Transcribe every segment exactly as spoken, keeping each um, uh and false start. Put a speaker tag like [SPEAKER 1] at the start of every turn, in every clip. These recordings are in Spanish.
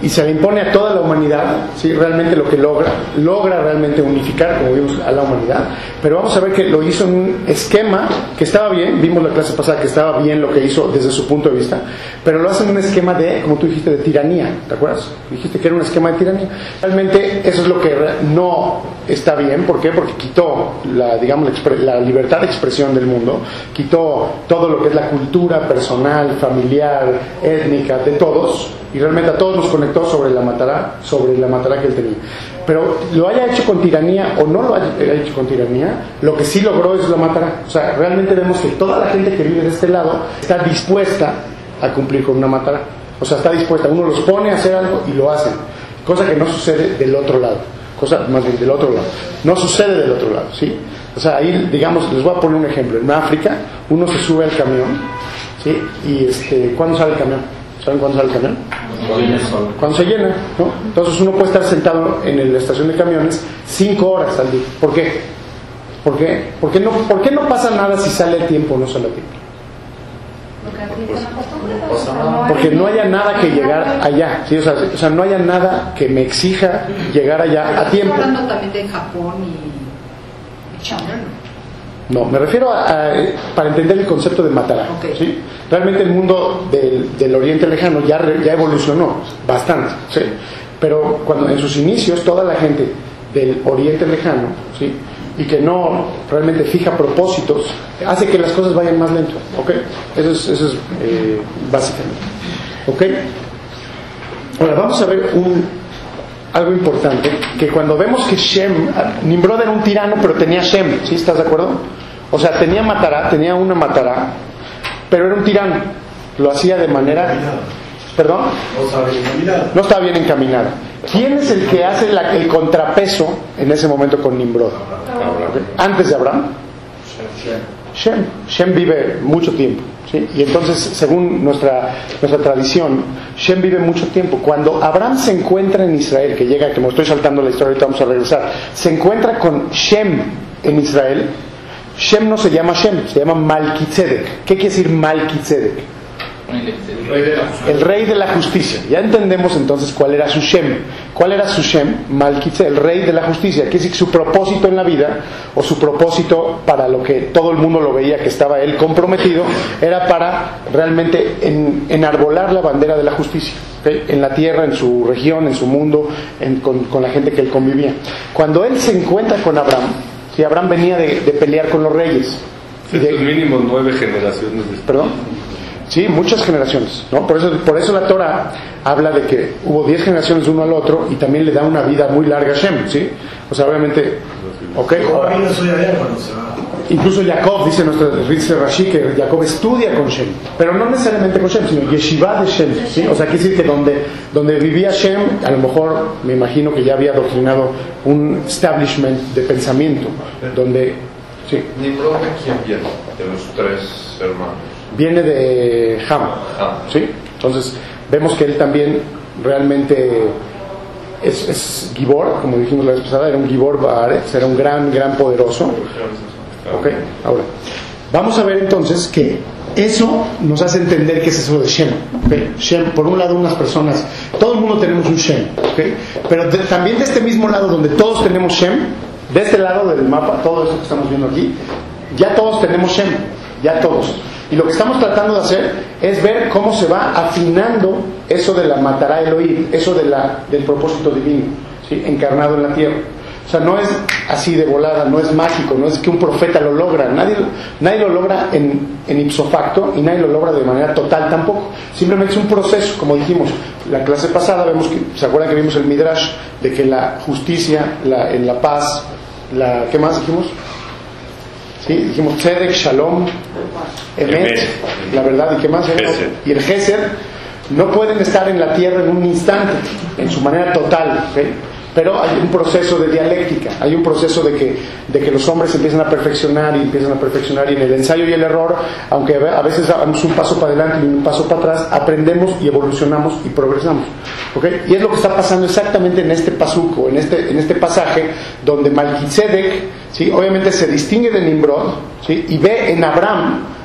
[SPEAKER 1] y se le impone a toda la humanidad, ¿sí? Realmente lo que logra, logra realmente unificar, como vimos, a la humanidad, pero vamos a ver que lo hizo en un esquema que estaba bien, vimos la clase pasada que estaba bien lo que hizo desde su punto de vista, pero lo hace en un esquema de, como tú dijiste, de tiranía, ¿te acuerdas? Dijiste que era un esquema de tiranía. Realmente eso es lo que no está bien, ¿por qué? Porque quitó la, digamos, la libertad de expresión del mundo, quitó todo lo que es la cultura personal, familiar, étnica, de todos, y realmente a todos nos conectó sobre la matará, sobre la matará que él tenía. Pero lo haya hecho con tiranía o no lo haya hecho con tiranía, lo que sí logró es la matará. O sea, realmente vemos que toda la gente que vive de este lado está dispuesta a cumplir con una matará. O sea, está dispuesta, uno los pone a hacer algo y lo hacen, cosa que no sucede del otro lado, cosa más bien del otro lado, no sucede del otro lado, ¿sí? O sea, ahí, digamos, les voy a poner un ejemplo. En África, uno se sube al camión, ¿sí? Y este, ¿cuándo sale el camión? ¿Saben cuándo sale el camión? Cuando se llena, ¿no? Entonces uno puede estar sentado en la estación de camiones cinco horas al día. ¿Por qué? ¿Por qué? ¿Por qué no, por qué no pasa nada si sale a tiempo o no sale a tiempo? Porque no haya nada que llegar allá, ¿sí? O sea, o sea, no haya nada que me exija llegar allá a tiempo.
[SPEAKER 2] ¿Estás hablando también de Japón y China?
[SPEAKER 1] No, me refiero a, a para entender el concepto de matará,
[SPEAKER 2] okay.
[SPEAKER 1] ¿sí? Realmente el mundo del, del Oriente Lejano ya, ya evolucionó bastante, ¿sí? Pero cuando en sus inicios toda la gente del Oriente Lejano, ¿sí? Y que no realmente fija propósitos, hace que las cosas vayan más lento, ¿ok? Eso es, eso es eh, básicamente, ¿ok? Ahora vamos a ver un, algo importante, que cuando vemos que Shem, Nimrod era un tirano, pero tenía Shem, ¿sí? ¿Estás de acuerdo? O sea, tenía matará, tenía una matará, pero era un tirano, lo hacía de manera, ¿perdón? No estaba bien encaminado. ¿Quién es el que hace la, el contrapeso en ese momento con Nimrod? ¿Okay? Antes de Abraham, Shem. Shem vive mucho tiempo, ¿sí? Y entonces, según nuestra nuestra tradición, Shem vive mucho tiempo. Cuando Abraham se encuentra en Israel, que llega, que me estoy saltando la historia, ahorita vamos a regresar, se encuentra con Shem en Israel. Shem no se llama Shem, se llama Malquitzedek. ¿Qué quiere decir Malquitzedek? El rey de la justicia. Ya entendemos entonces cuál era su Shem. ¿Cuál era su Shem? Malquitzedek, el rey de la justicia. Quiere decir que su propósito en la vida, o su propósito para lo que todo el mundo lo veía que estaba él comprometido, era para realmente en, enarbolar la bandera de la justicia, ¿okay? En la tierra, en su región, en su mundo, en, con, con la gente que él convivía. Cuando él se encuentra con Abraham, si Abraham venía de, de pelear con los reyes,
[SPEAKER 3] y de, mínimo nueve generaciones después.
[SPEAKER 1] ¿Perdón? Sí, muchas generaciones, ¿no? Por eso, por eso la Torah habla de que hubo diez generaciones de uno al otro y también le da una vida muy larga a Shem, ¿sí? O sea, obviamente, ¿ok? Incluso Jacob, dice nuestro dice Rashi, que Jacob estudia con Shem, pero no necesariamente con Shem, sino Yeshiva de Shem, ¿sí? O sea, quiere decir que donde, donde vivía Shem, a lo mejor, me imagino que ya había adoctrinado un establishment de pensamiento, donde, sí.
[SPEAKER 3] ¿Nimrod de quién viene? De los tres hermanos.
[SPEAKER 1] Viene de Ham, ¿sí? Entonces vemos que él también realmente es, es Gibor, como dijimos la vez pasada, era un Gibor Baaretz, era un gran, gran poderoso. Ok, ahora vamos a ver entonces que eso nos hace entender qué es eso de Shem, ¿okay? Shem, por un lado unas personas, todo el mundo tenemos un Shem, ¿okay? Pero de, también de este mismo lado donde todos tenemos Shem, de este lado del mapa, todo esto que estamos viendo aquí, ya todos tenemos Shem, ya todos. Y lo que estamos tratando de hacer es ver cómo se va afinando eso de la matará Elohim, eso de la, del propósito divino, ¿sí? Encarnado en la tierra. O sea, no es así de volada, no es mágico, no es que un profeta lo logra, nadie, nadie lo logra en, en ipso facto y nadie lo logra de manera total tampoco. Simplemente es un proceso, como dijimos la clase pasada, vemos que, ¿se acuerdan que vimos el Midrash de que la justicia, la, en la paz, la, ¿qué más dijimos? Sí, dijimos Tzedek, Shalom, Emet, la verdad, ¿y qué más? Y el Gesed no pueden estar en la tierra en un instante, en su manera total, ¿okay? Pero hay un proceso de dialéctica, hay un proceso de que, de que los hombres empiezan a perfeccionar y empiezan a perfeccionar, y en el ensayo y el error, aunque a veces damos un paso para adelante y un paso para atrás, aprendemos y evolucionamos y progresamos, ¿okay? Y es lo que está pasando exactamente en este pasuco, en este, en este pasaje, donde Malquitzedek, ¿sí? Obviamente se distingue de Nimrod, ¿sí? Y ve en Abraham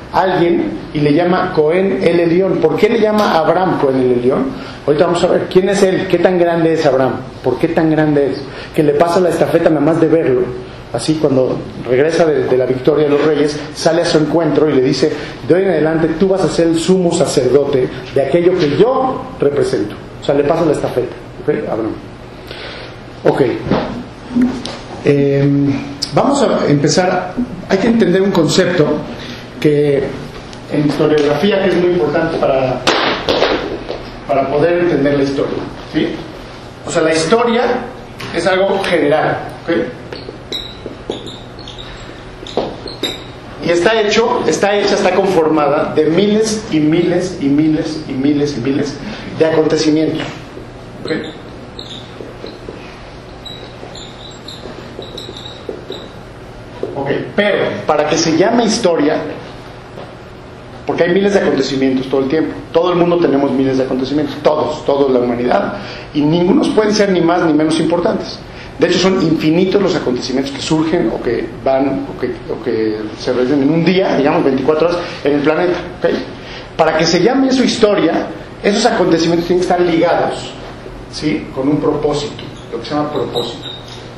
[SPEAKER 1] alguien y le llama Cohen el Elión. ¿Por qué le llama a Abraham Cohen el Elión? Ahorita vamos a ver quién es él, qué tan grande es Abraham, por qué tan grande es, que le pasa la estafeta nada más de verlo. Así cuando regresa de, de la victoria de los reyes, sale a su encuentro y le dice: de hoy en adelante tú vas a ser el sumo sacerdote de aquello que yo represento. O sea, le pasa la estafeta, ¿ok? Abraham. Ok. Eh, vamos a empezar. Hay que entender un concepto que en historiografía que es muy importante para, para poder entender la historia, ¿sí? O sea, la historia es algo general, ¿ok? Y está hecho, está hecha, está conformada de miles y miles y miles y miles y miles de acontecimientos, ¿ok? Ok, pero para que se llame historia, porque hay miles de acontecimientos todo el tiempo, todo el mundo tenemos miles de acontecimientos, todos, toda la humanidad, y ninguno pueden ser ni más ni menos importantes. De hecho, son infinitos los acontecimientos que surgen o que van o que, o que se realizan en un día, digamos veinticuatro horas, en el planeta, ¿okay? Para que se llame eso historia, esos acontecimientos tienen que estar ligados, ¿sí?, con un propósito, lo que se llama propósito.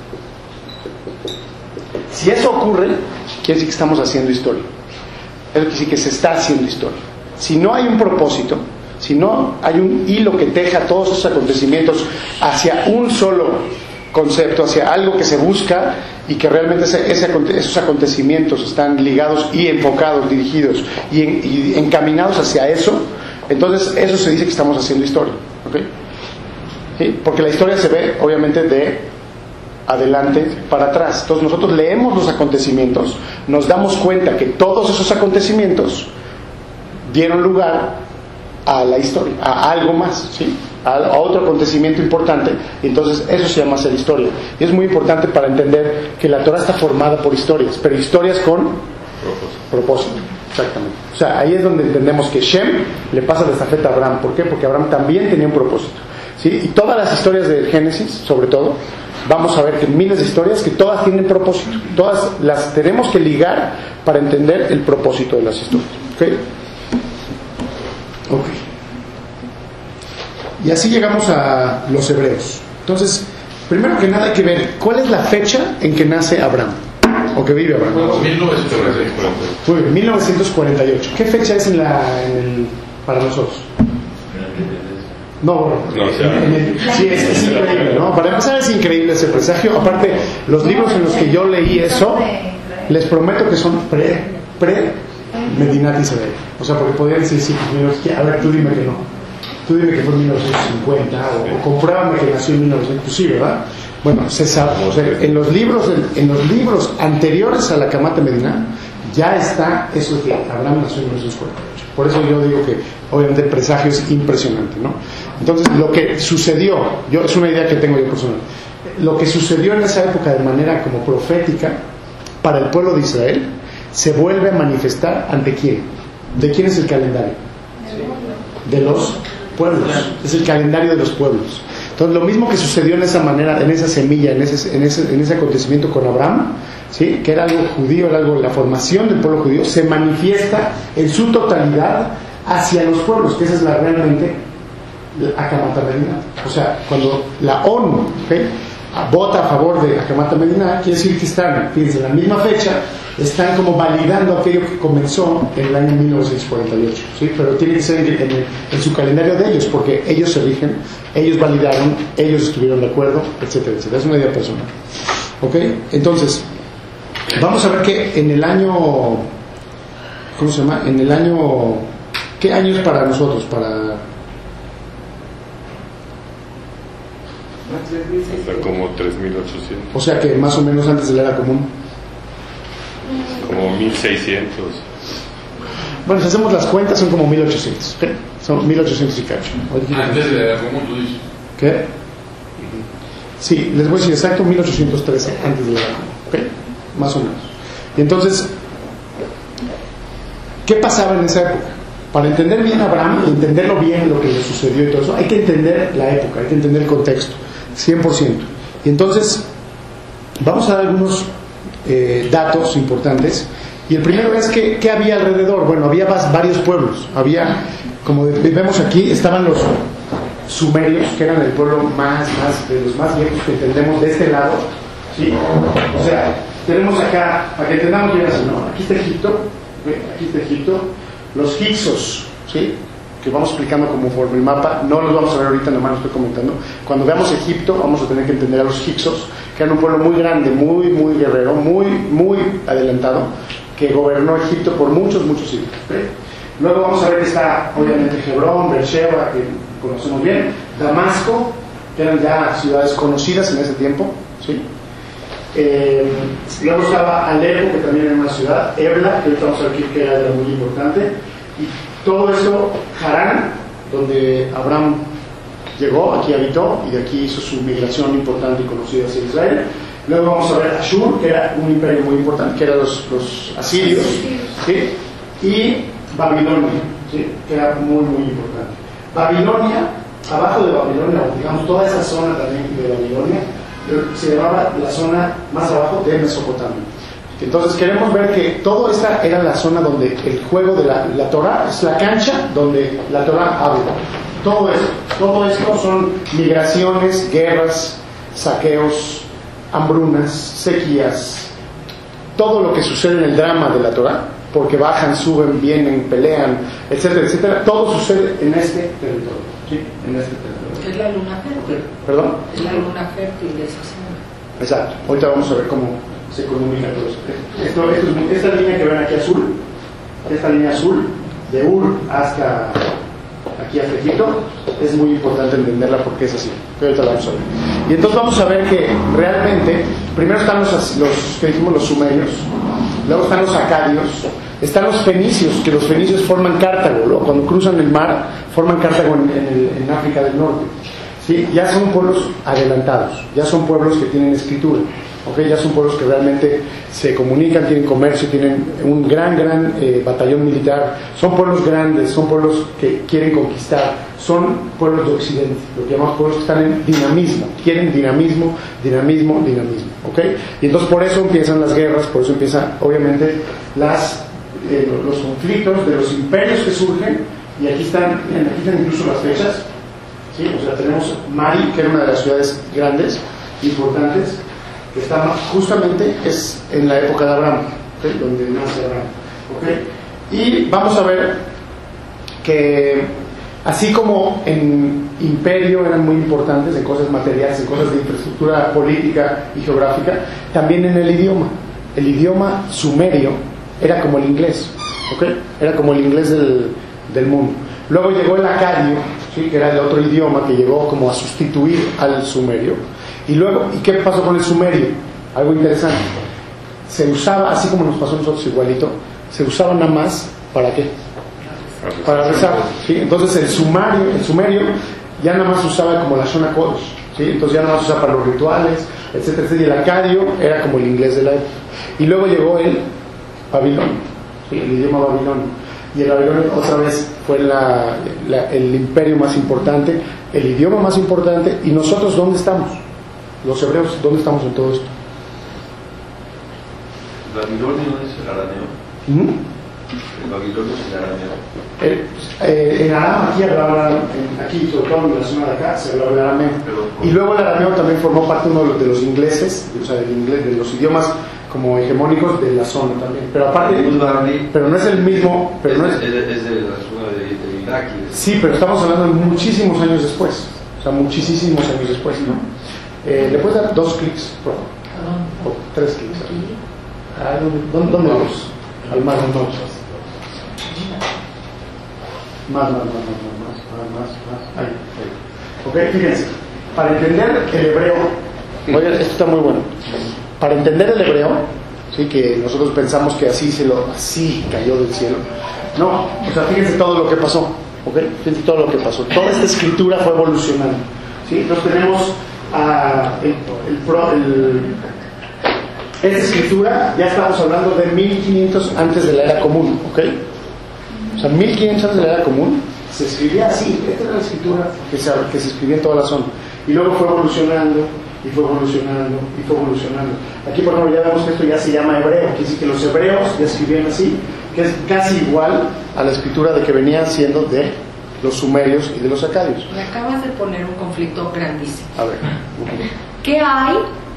[SPEAKER 1] Si eso ocurre, quiere decir que estamos haciendo historia. Eso quiere decir que se está haciendo historia. Si no hay un propósito, si no hay un hilo que teja todos esos acontecimientos hacia un solo concepto, hacia algo que se busca y que realmente ese, ese, esos acontecimientos están ligados y enfocados, dirigidos y, en, y encaminados hacia eso, entonces eso se dice que estamos haciendo historia, ¿okay? ¿Sí? Porque la historia se ve obviamente de adelante para atrás. Entonces nosotros leemos los acontecimientos, nos damos cuenta que todos esos acontecimientos dieron lugar a la historia, a algo más, ¿sí?, a, a otro acontecimiento importante, y entonces eso se llama hacer historia. Y es muy importante para entender que la Torah está formada por historias, pero historias con propósito. propósito. Exactamente. O sea, ahí es donde entendemos que Shem le pasa la estafeta a Abraham. ¿Por qué? Porque Abraham también tenía un propósito, ¿sí? Y todas las historias del Génesis, sobre todo, vamos a ver que miles de historias que todas tienen propósito. Todas las tenemos que ligar para entender el propósito de las historias. ¿Ok? Ok. Y así llegamos a los hebreos. Entonces, primero que nada hay que ver cuál es la fecha en que nace Abraham, o que vive Abraham.
[SPEAKER 3] mil novecientos cuarenta y ocho.
[SPEAKER 1] Muy bien, mil novecientos cuarenta y ocho. ¿Qué fecha es en la, en el, para nosotros? No,
[SPEAKER 3] no o sea,
[SPEAKER 1] en el, sí, es, es increíble, ¿no? Para empezar es increíble ese presagio. Aparte, los libros en los que yo leí eso, les prometo que son pre, pre Medinat Israel. O sea, porque podrían decir, sí, a ver, tú dime que no. Tú dime que fue en mil novecientos cincuenta, o, o compruébame que nació en mil novecientos, sí, ¿verdad? Bueno, se sabe. O sea, en los libros, en, en los libros anteriores a la Kamat Medina, ya está eso de que Abraham nació en mil novecientos cuarenta y ocho. Por eso yo digo que obviamente el presagio es impresionante, ¿no? Entonces, lo que sucedió, yo es una idea que tengo yo personal, lo que sucedió en esa época de manera como profética para el pueblo de Israel, se vuelve a manifestar ante quién. ¿De quién es el calendario? De los pueblos. Es el calendario de los pueblos. Entonces, lo mismo que sucedió en esa manera, en esa semilla, en ese, en ese, en ese acontecimiento con Abraham, ¿sí?, que era algo judío, era algo, la formación del pueblo judío, se manifiesta en su totalidad hacia los pueblos, que esa es la realmente Akamat Medina. O sea, cuando la ONU, ¿okay?, vota a favor de Akamat Medina, quiere decir que están, fíjense, en la misma fecha, están como validando aquello que comenzó en el año mil novecientos cuarenta y ocho, ¿sí? Pero tiene que ser en, en, en su calendario de ellos, porque ellos se rigen, ellos validaron, ellos estuvieron de acuerdo, etcétera, etcétera. Es una idea personal. ¿Ok? Entonces, vamos a ver que en el año, ¿cómo se llama? En el año, ¿qué año es para nosotros? Para...
[SPEAKER 3] O sea, como tres mil ochocientos.
[SPEAKER 1] O sea que más o menos antes de la era común.
[SPEAKER 3] Como mil seiscientos.
[SPEAKER 1] Bueno, si hacemos las cuentas son como mil ochocientos, ¿ok? Son mil ochocientos y cacho.
[SPEAKER 4] Antes de la era común, tú dices.
[SPEAKER 1] ¿Qué? Sí, les voy a decir exacto, mil ochocientos trece, antes de la era común, ¿ok? Más o menos. Y entonces, ¿qué pasaba en esa época? Para entender bien a Abraham y entenderlo bien, lo que le sucedió y todo eso, hay que entender la época, hay que entender el contexto, cien por ciento. Y entonces, vamos a dar algunos eh, datos importantes Y el primero es que, ¿qué había alrededor? Bueno, había varios pueblos. Había, como vemos aquí, estaban los sumerios, que eran el pueblo más, más, de los más viejos que entendemos de este lado, ¿sí? O sea, tenemos acá, para que entendamos bien así, ¿no? Aquí está Egipto, ¿sí? Aquí está Egipto, los Hyksos, ¿sí? Que vamos explicando como por el mapa, no los vamos a ver ahorita, nomás lo estoy comentando. Cuando veamos Egipto, vamos a tener que entender a los Hyksos, que eran un pueblo muy grande, muy, muy guerrero, muy, muy adelantado, que gobernó Egipto por muchos, muchos siglos, ¿sí? Luego vamos a ver que está, obviamente, Hebrón, Beersheba, que conocemos bien, Damasco, que eran ya ciudades conocidas en ese tiempo, ¿sí? Eh, luego estaba Alepo, que también era una ciudad, Ebla, que ahorita vamos a ver que era muy importante, y todo eso, Harán, donde Abraham llegó, aquí habitó, y de aquí hizo su migración importante y conocida hacia Israel. Luego vamos a ver Ashur, que era un imperio muy importante, que eran los, los asirios, ¿sí? Y Babilonia, ¿sí? Que era muy, muy importante. Babilonia, abajo de Babilonia, digamos toda esa zona también de Babilonia, se llamaba la zona más abajo de Mesopotamia. Entonces queremos ver que toda esta era la zona donde el juego de la, la Torah es la cancha donde la Torah habla. Todo esto, todo esto son migraciones, guerras, saqueos, hambrunas, sequías, todo lo que sucede en el drama de la Torah, porque bajan, suben, vienen, pelean, etcétera, etcétera, todo sucede en este territorio, ¿sí? En este territorio.
[SPEAKER 2] Es la luna fértil.
[SPEAKER 1] ¿Perdón?
[SPEAKER 2] Es la luna fértil de esa zona.
[SPEAKER 1] Exacto. Ahorita vamos a ver cómo se comunica todo esto. Esto, esto es, esta línea que ven aquí azul, esta línea azul, de Ur hasta aquí hasta Egipto, es muy importante entenderla porque es así. Pero ahorita la vamos a ver. Y entonces vamos a ver que realmente, primero están los, los que dijimos los sumerios, luego están los acadios, están los fenicios, que los fenicios forman Cartago, ¿no? Cuando cruzan el mar, forman Cartago en, en, el, en África del Norte. ¿Sí? Ya son pueblos adelantados, ya son pueblos que tienen escritura, ¿okay? Ya son pueblos que realmente se comunican, tienen comercio, tienen un gran, gran eh, batallón militar, son pueblos grandes, son pueblos que quieren conquistar, son pueblos de Occidente, lo que llamamos pueblos que están en dinamismo, quieren dinamismo, dinamismo, dinamismo, ¿okay? Y entonces por eso empiezan las guerras, por eso empiezan obviamente las, eh, los conflictos de los imperios que surgen, y aquí están, aquí están incluso las fechas. ¿Sí? O sea, tenemos Mari, que era una de las ciudades grandes, importantes, que está justamente es en la época de Abraham, ¿okay? Donde nace Abraham, ¿okay? Y vamos a ver que así como en imperio eran muy importantes en cosas materiales, en cosas de infraestructura política y geográfica, también en el idioma. El idioma sumerio era como el inglés, ¿okay? Era como el inglés del, del mundo. Luego llegó el acadio, ¿sí? Que era el otro idioma que llegó como a sustituir al sumerio. Y luego, ¿y qué pasó con el sumerio? Algo interesante. Se usaba, así como nos pasó a nosotros igualito, se usaba nada más, ¿para qué? Para rezar, ¿sí? Entonces el sumario, el sumerio ya nada más se usaba como la zona codos, ¿sí? Entonces ya nada más se usaba para los rituales, etcétera, etcétera. Y el acadio era como el inglés de la época. Y luego llegó el babilonio, ¿sí? El idioma babilonio. Y el babilonio otra vez fue la, la, el imperio más importante, el idioma más importante. ¿Y nosotros dónde estamos? Los hebreos, ¿dónde estamos en todo esto?
[SPEAKER 5] ¿El babilonio es el arameo?
[SPEAKER 1] ¿Mm?
[SPEAKER 5] ¿El babilonio es el arameo?
[SPEAKER 1] El, eh, en Aram, aquí hablaban, aquí sobre todo en la zona de acá, se hablaba el arameo. Y luego el arameo también formó parte uno de los, de los ingleses, o sea, del inglés, de los idiomas como hegemónicos de la zona también. Pero aparte, pero no es el mismo, pero no es,
[SPEAKER 5] es, de, es de la zona de, de Irak.
[SPEAKER 1] Sí, pero estamos hablando de muchísimos años después, o sea, muchísimos años después, ¿no? Eh, ¿Le puedes dar dos clics, por favor? O tres clics. Ah, ¿Dónde, dónde vamos? Al más, más, más, más, más, más, más, más, ahí, ahí. Ok, fíjense, para entender el hebreo, oigan, esto está muy bueno. Para entender el hebreo, sí, que nosotros pensamos que así se lo, así cayó del cielo. No, o sea, fíjense todo lo que pasó, ¿ok? Fíjense todo lo que pasó. Toda esta escritura fue evolucionando, ¿sí? Entonces tenemos a el, el, el, esta escritura, ya estamos hablando de mil quinientos antes de la era común, ¿ok? O sea, mil quinientos antes de la era común se escribía así. Esta era la escritura que se, que se escribía en toda la zona. Y luego fue evolucionando. y fue evolucionando, y fue evolucionando. Aquí, por ejemplo, ya vemos que esto ya se llama hebreo, quiere decir que los hebreos ya escribían así, que es casi igual a la escritura de que venían siendo de los sumerios y de los acadios.
[SPEAKER 2] Me acabas de poner un conflicto grandísimo.
[SPEAKER 1] A ver.
[SPEAKER 2] ¿Qué hay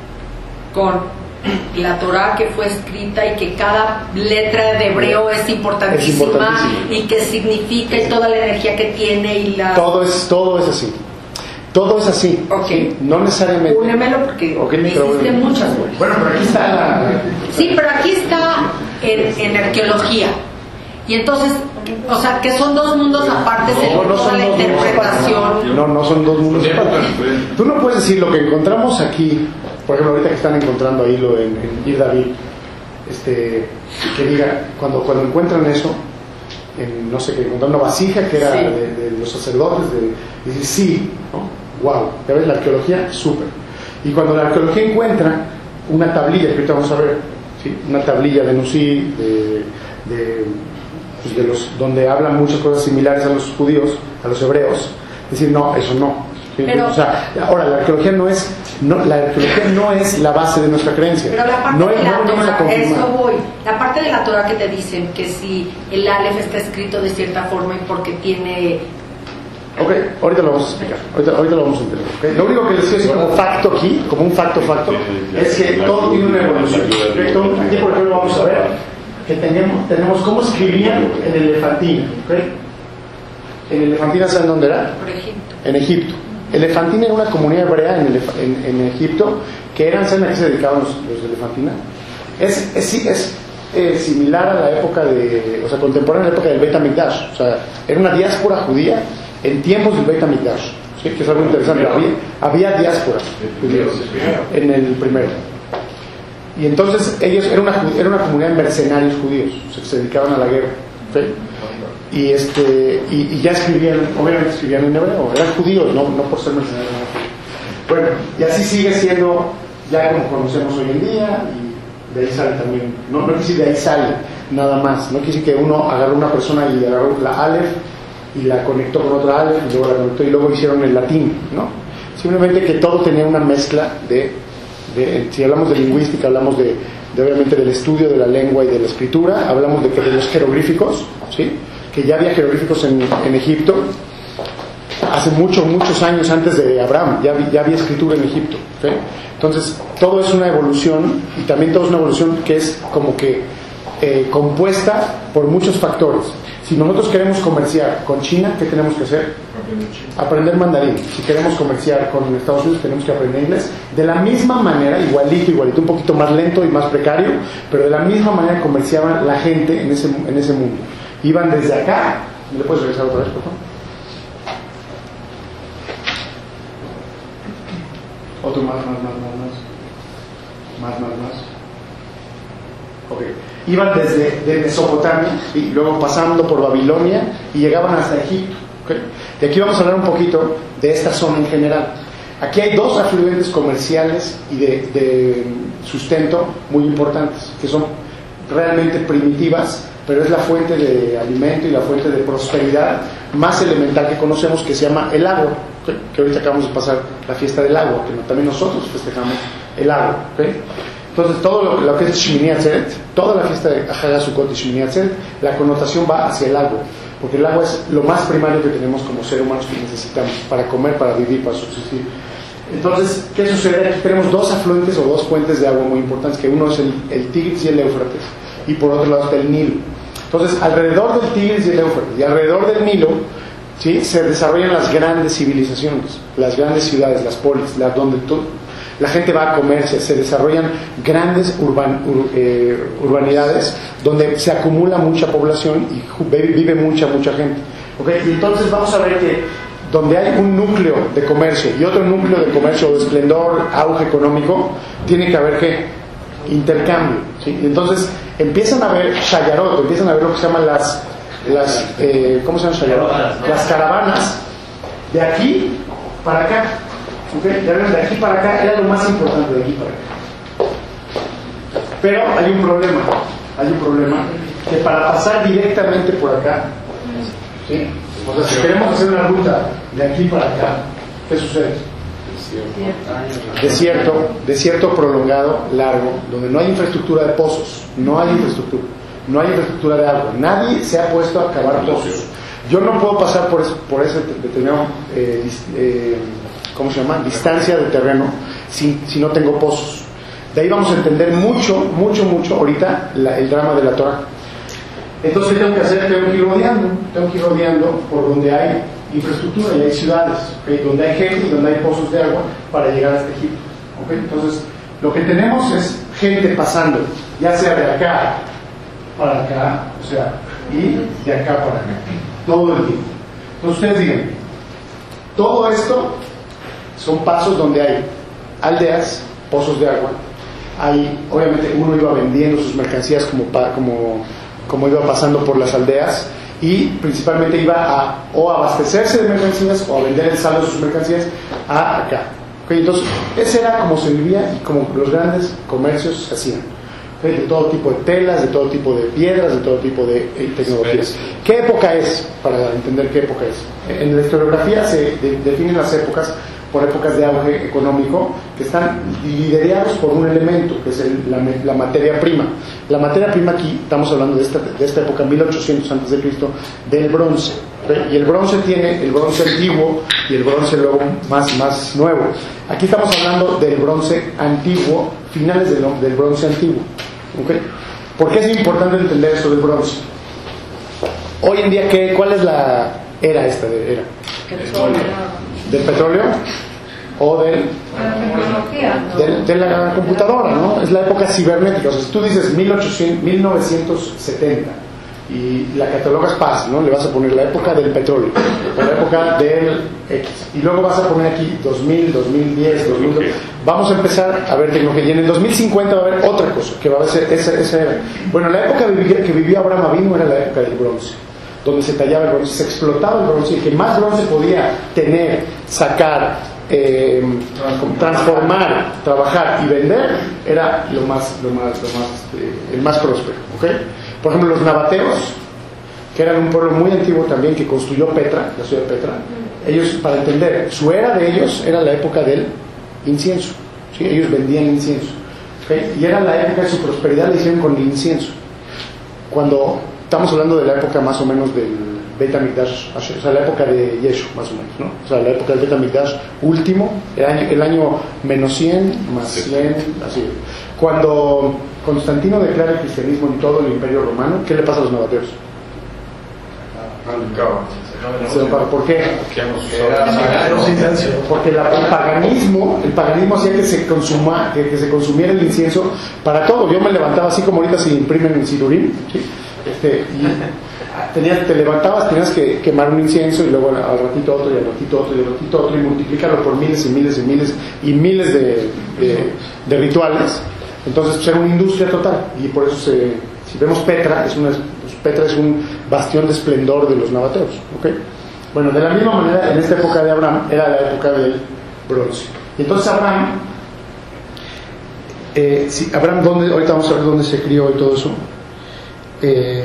[SPEAKER 2] con la Torá que fue escrita y que cada letra de hebreo es importantísima,
[SPEAKER 1] es importantísima.
[SPEAKER 2] y que significa y toda la energía que tiene y la...
[SPEAKER 1] Todo es, todo es así. Todo es así.
[SPEAKER 2] Ok.
[SPEAKER 1] ¿Sí? No necesariamente.
[SPEAKER 2] Únemelo porque
[SPEAKER 1] Okay,
[SPEAKER 2] me
[SPEAKER 1] pero
[SPEAKER 2] hiciste
[SPEAKER 1] bueno.
[SPEAKER 2] muchas vueltas.
[SPEAKER 1] Bueno, pero aquí está la...
[SPEAKER 2] Sí, pero aquí está en, en arqueología. Y entonces, o sea, que son dos mundos aparte de
[SPEAKER 1] No, no
[SPEAKER 2] toda
[SPEAKER 1] son
[SPEAKER 2] la
[SPEAKER 1] dos mundos
[SPEAKER 2] interpretación.
[SPEAKER 1] aparte. No, no son dos mundos aparte. Tú no puedes decir lo que encontramos aquí, por ejemplo, ahorita que están encontrando ahí lo en, en Ir David, este, que diga, cuando, cuando encuentran eso, en, no sé, que encontraron una vasija que era
[SPEAKER 2] Sí.
[SPEAKER 1] de, de los sacerdotes, de, decir, sí, ¿no? Wow, ya ves, la arqueología, súper. Y cuando la arqueología encuentra una tablilla, que ahorita vamos a ver, ¿sí? Una tablilla de Nusí, de, de, pues de los, donde hablan muchas cosas similares a los judíos, a los hebreos, decir, no, eso no. ¿Sí?
[SPEAKER 2] Pero,
[SPEAKER 1] o sea, ahora la arqueología no es, no, la arqueología no es la base de nuestra creencia.
[SPEAKER 2] Pero la parte
[SPEAKER 1] no
[SPEAKER 2] de
[SPEAKER 1] es,
[SPEAKER 2] la
[SPEAKER 1] no, no me la
[SPEAKER 2] Torah,
[SPEAKER 1] confirma.
[SPEAKER 2] eso voy. La parte de la Torah que te dicen que si el Aleph está escrito de cierta forma y porque tiene...
[SPEAKER 1] Ok, ahorita lo vamos a explicar, ahorita, ahorita lo vamos a entender. ¿Okay? Lo único que les quiero decir como facto aquí, como un facto facto, es que todo tiene una evolución. ¿Okay? Todo, aquí por ejemplo vamos a ver que tenemos, tenemos cómo escribían en Elefantina. ¿Okay? En Elefantina, ¿saben dónde era?
[SPEAKER 2] Por Egipto.
[SPEAKER 1] En Egipto. Elefantina era una comunidad hebrea en, Elef en, en Egipto que eran, ¿saben a qué se dedicaban los, los de Elefantina? Es, es, es eh, similar a la época de, o sea, contemporánea a la época del Beit HaMikdash. O sea, era una diáspora judía en tiempos del Beit HaMikdash, ¿sí? Que es algo interesante. Había, había diáspora judía en el primero. Y entonces ellos, era una, era una comunidad de mercenarios judíos, o sea, que se dedicaban a la guerra. ¿Sí? Y, este, y, y ya escribían, obviamente escribían en hebreo, eran judíos, no, no por ser mercenarios. No. Bueno, y así sigue siendo ya como conocemos hoy en día, y de ahí sale también, no, no quiere decir de ahí sale nada más, no quiere decir que uno agarró una persona y agarró la Aleph y la conectó con otra Aleph y luego la conectó y luego hicieron el latín, ¿no? Simplemente que todo tenía una mezcla de, de si hablamos de lingüística, hablamos de, de obviamente del estudio de la lengua y de la escritura, hablamos de, que de los jeroglíficos, ¿sí? Que ya había jeroglíficos en, en Egipto hace muchos, muchos años antes de Abraham, ya, ya había escritura en Egipto, ¿sí? Entonces todo es una evolución y también todo es una evolución que es como que eh, compuesta por muchos factores. Si nosotros queremos comerciar con China, ¿qué tenemos que hacer? Aprender mandarín. Si queremos comerciar con Estados Unidos, tenemos que aprender inglés. De la misma manera, igualito, igualito, un poquito más lento y más precario, pero de la misma manera comerciaba la gente en ese, en ese mundo. Iban desde acá. ¿Me le puedes regresar otra vez, por favor? Otro más, más, más, más, más. Más, más, más. Ok. Iban desde de Mesopotamia y luego pasando por Babilonia y llegaban hasta Egipto. ¿Okay? Y aquí vamos a hablar un poquito de esta zona en general. Aquí hay dos afluentes comerciales y de, de sustento muy importantes, que son realmente primitivas, pero es la fuente de alimento y la fuente de prosperidad más elemental que conocemos, que se llama el agua, ¿okay? Que ahorita acabamos de pasar la fiesta del agua, que también nosotros festejamos el agua, ¿okay? Entonces todo lo, lo que es Shmini Atzeret, toda la fiesta de Hag HaSukkot y Shmini Atzeret, la connotación va hacia el agua, porque el agua es lo más primario que tenemos como seres humanos que necesitamos para comer, para vivir, para subsistir. Entonces, ¿qué sucede? Aquí tenemos dos afluentes o dos fuentes de agua muy importantes, que uno es el, el Tigris y el Éufrates, y por otro lado está el Nilo. Entonces, alrededor del Tigris y el Éufrates, y alrededor del Nilo, ¿sí?, se desarrollan las grandes civilizaciones, las grandes ciudades, las polis, las donde todo, la gente va a comer, se, se desarrollan grandes urban, ur, eh, urbanidades donde se acumula mucha población y vive mucha, mucha gente. ¿Okay? Y entonces vamos a ver que donde hay un núcleo de comercio y otro núcleo de comercio de esplendor, auge económico, tiene que haber ¿qué? Intercambio, ¿sí? Y entonces empiezan a haber shayarot, empiezan a ver lo que se llaman las, las eh, ¿cómo se llaman shayarot? Las caravanas de aquí para acá. Okay, ya ven, de aquí para acá era lo más importante, de aquí para acá. Pero hay un problema, hay un problema, que para pasar directamente por acá, ¿sí? O sea, si queremos hacer una ruta de aquí para acá, ¿qué sucede? Desierto, desierto prolongado, largo, donde no hay infraestructura de pozos, no hay infraestructura, no hay infraestructura de agua, nadie se ha puesto a cavar pozos. Yo no puedo pasar por ese, por ese determinado, eh, eh, ¿cómo se llama? Distancia de terreno si, si no tengo pozos. De ahí vamos a entender mucho, mucho, mucho ahorita la, el drama de la Torah. Entonces, ¿qué tengo que hacer? Tengo que ir rodeando, tengo que ir rodeando por donde hay infraestructura y hay ciudades, ¿okay? Donde hay gente y donde hay pozos de agua para llegar hasta Egipto, ¿okay? Entonces, lo que tenemos es gente pasando, ya sea de acá para acá, o sea, y de acá para acá, todo el tiempo. Entonces, ustedes digan, todo esto son pasos donde hay aldeas, pozos de agua, hay, obviamente, uno iba vendiendo sus mercancías como, como, como iba pasando por las aldeas, y principalmente iba a o a abastecerse de mercancías o a vender el saldo de sus mercancías a acá. ¿Okay? Entonces, ese era como se vivía y como los grandes comercios se hacían. ¿Okay? De todo tipo de telas, de todo tipo de piedras, de todo tipo de eh, tecnologías. ¿Qué época es? Para entender qué época es. En la historiografía se de, definen las épocas por épocas de auge económico que están liderados por un elemento que es el, la, la materia prima. La materia prima aquí, estamos hablando de esta, de esta época, mil ochocientos antes de Cristo, del bronce. ¿Okay? Y el bronce tiene el bronce antiguo y el bronce luego más, más nuevo. Aquí estamos hablando del bronce antiguo, finales del, del bronce antiguo. ¿Okay? ¿Por qué es importante entender eso del bronce? Hoy en día, ¿qué, ¿cuál es la era esta de era? ¿Del petróleo? O del, del, de la computadora, ¿no? Es la época cibernética. O sea, si tú dices mil ochocientos, mil novecientos setenta y la catalogas Paz, ¿no? Le vas a poner la época del petróleo, o la época del X, y luego vas a poner aquí dos mil, dos mil diez, dos mil dos. Vamos a empezar a ver tecnología, y en el dos mil cincuenta va a haber otra cosa que va a ser esa, esa era. Bueno, la época que vivió Abraham Avinu era la época del bronce, donde se tallaba el bronce, se explotaba el bronce, y el que más bronce podía tener, sacar, eh, transformar, trabajar y vender era lo más, lo más, lo más, eh, el más próspero, ¿okay? Por ejemplo, los nabateos, que eran un pueblo muy antiguo también que construyó Petra, la ciudad de Petra. Ellos, para entender, su era de ellos era la época del incienso, ¿sí? Ellos vendían incienso, ¿okay? Y era la época de su prosperidad, la hicieron con el incienso. Cuando estamos hablando de la época más o menos del Beit HaMikdash, o sea, la época de Yeshu, más o menos, ¿no? O sea, la época del Beit HaMikdash último, el año, el año menos cien, más cien, así. Cuando Constantino declara el cristianismo en todo el Imperio Romano, ¿qué le pasa a los nabateos? ¿Por qué? Porque la, el paganismo, el paganismo hacía que se consuma, que, que se consumiera el incienso para todo. Yo me levantaba así como ahorita se imprimen en Sidurim, ¿sí? Este, y tenías, te levantabas, tenías que quemar un incienso y luego al, al ratito otro y al ratito otro y al ratito otro y multiplicarlo por miles y miles y miles y miles de, de, de rituales. Entonces pues, era una industria total, y por eso se, si vemos Petra, es una, pues, Petra es un bastión de esplendor de los nabateos, ¿okay? Bueno, de la misma manera en esta época de Abraham era la época del bronce. Y entonces Abraham, eh, si, Abraham ¿dónde, ahorita vamos a ver dónde se crió y todo eso. Eh,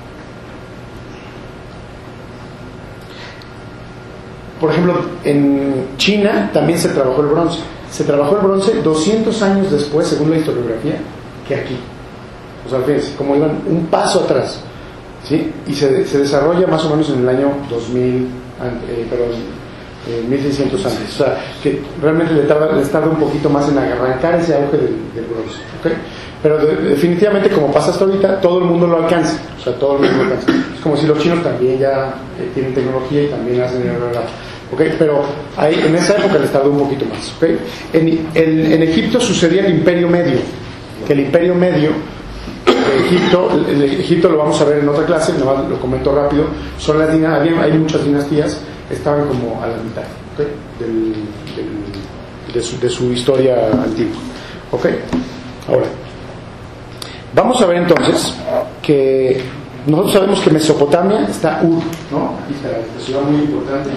[SPEAKER 1] por ejemplo, en China también se trabajó el bronce. Se trabajó el bronce doscientos años después, según la historiografía, que aquí. O sea, fíjense, como iban un paso atrás, ¿sí? Y se, se desarrolla más o menos en el año dos mil, eh, perdón, eh, mil seiscientos antes. O sea, que realmente le tarda, les tarda un poquito más en arrancar ese auge del, del bronce, ¿okay? Pero de, definitivamente, como pasa hasta ahorita, todo el mundo lo alcanza. O sea, todo el mundo lo alcanza. Es como si los chinos también ya eh, tienen tecnología y también hacen el relato. Okay, pero ahí, en esa época les tardó un poquito más. Okay. En, en, en Egipto sucedía el Imperio Medio, que el Imperio Medio de Egipto, el, el Egipto lo vamos a ver en otra clase, no, lo comento rápido, son las dinastías, hay muchas dinastías, estaban como a la mitad, okay, del, del, de, su, de su historia antigua. Okay. Ahora, vamos a ver entonces que nosotros sabemos que Mesopotamia está Ur, ¿no? Aquí está la ciudad muy importante.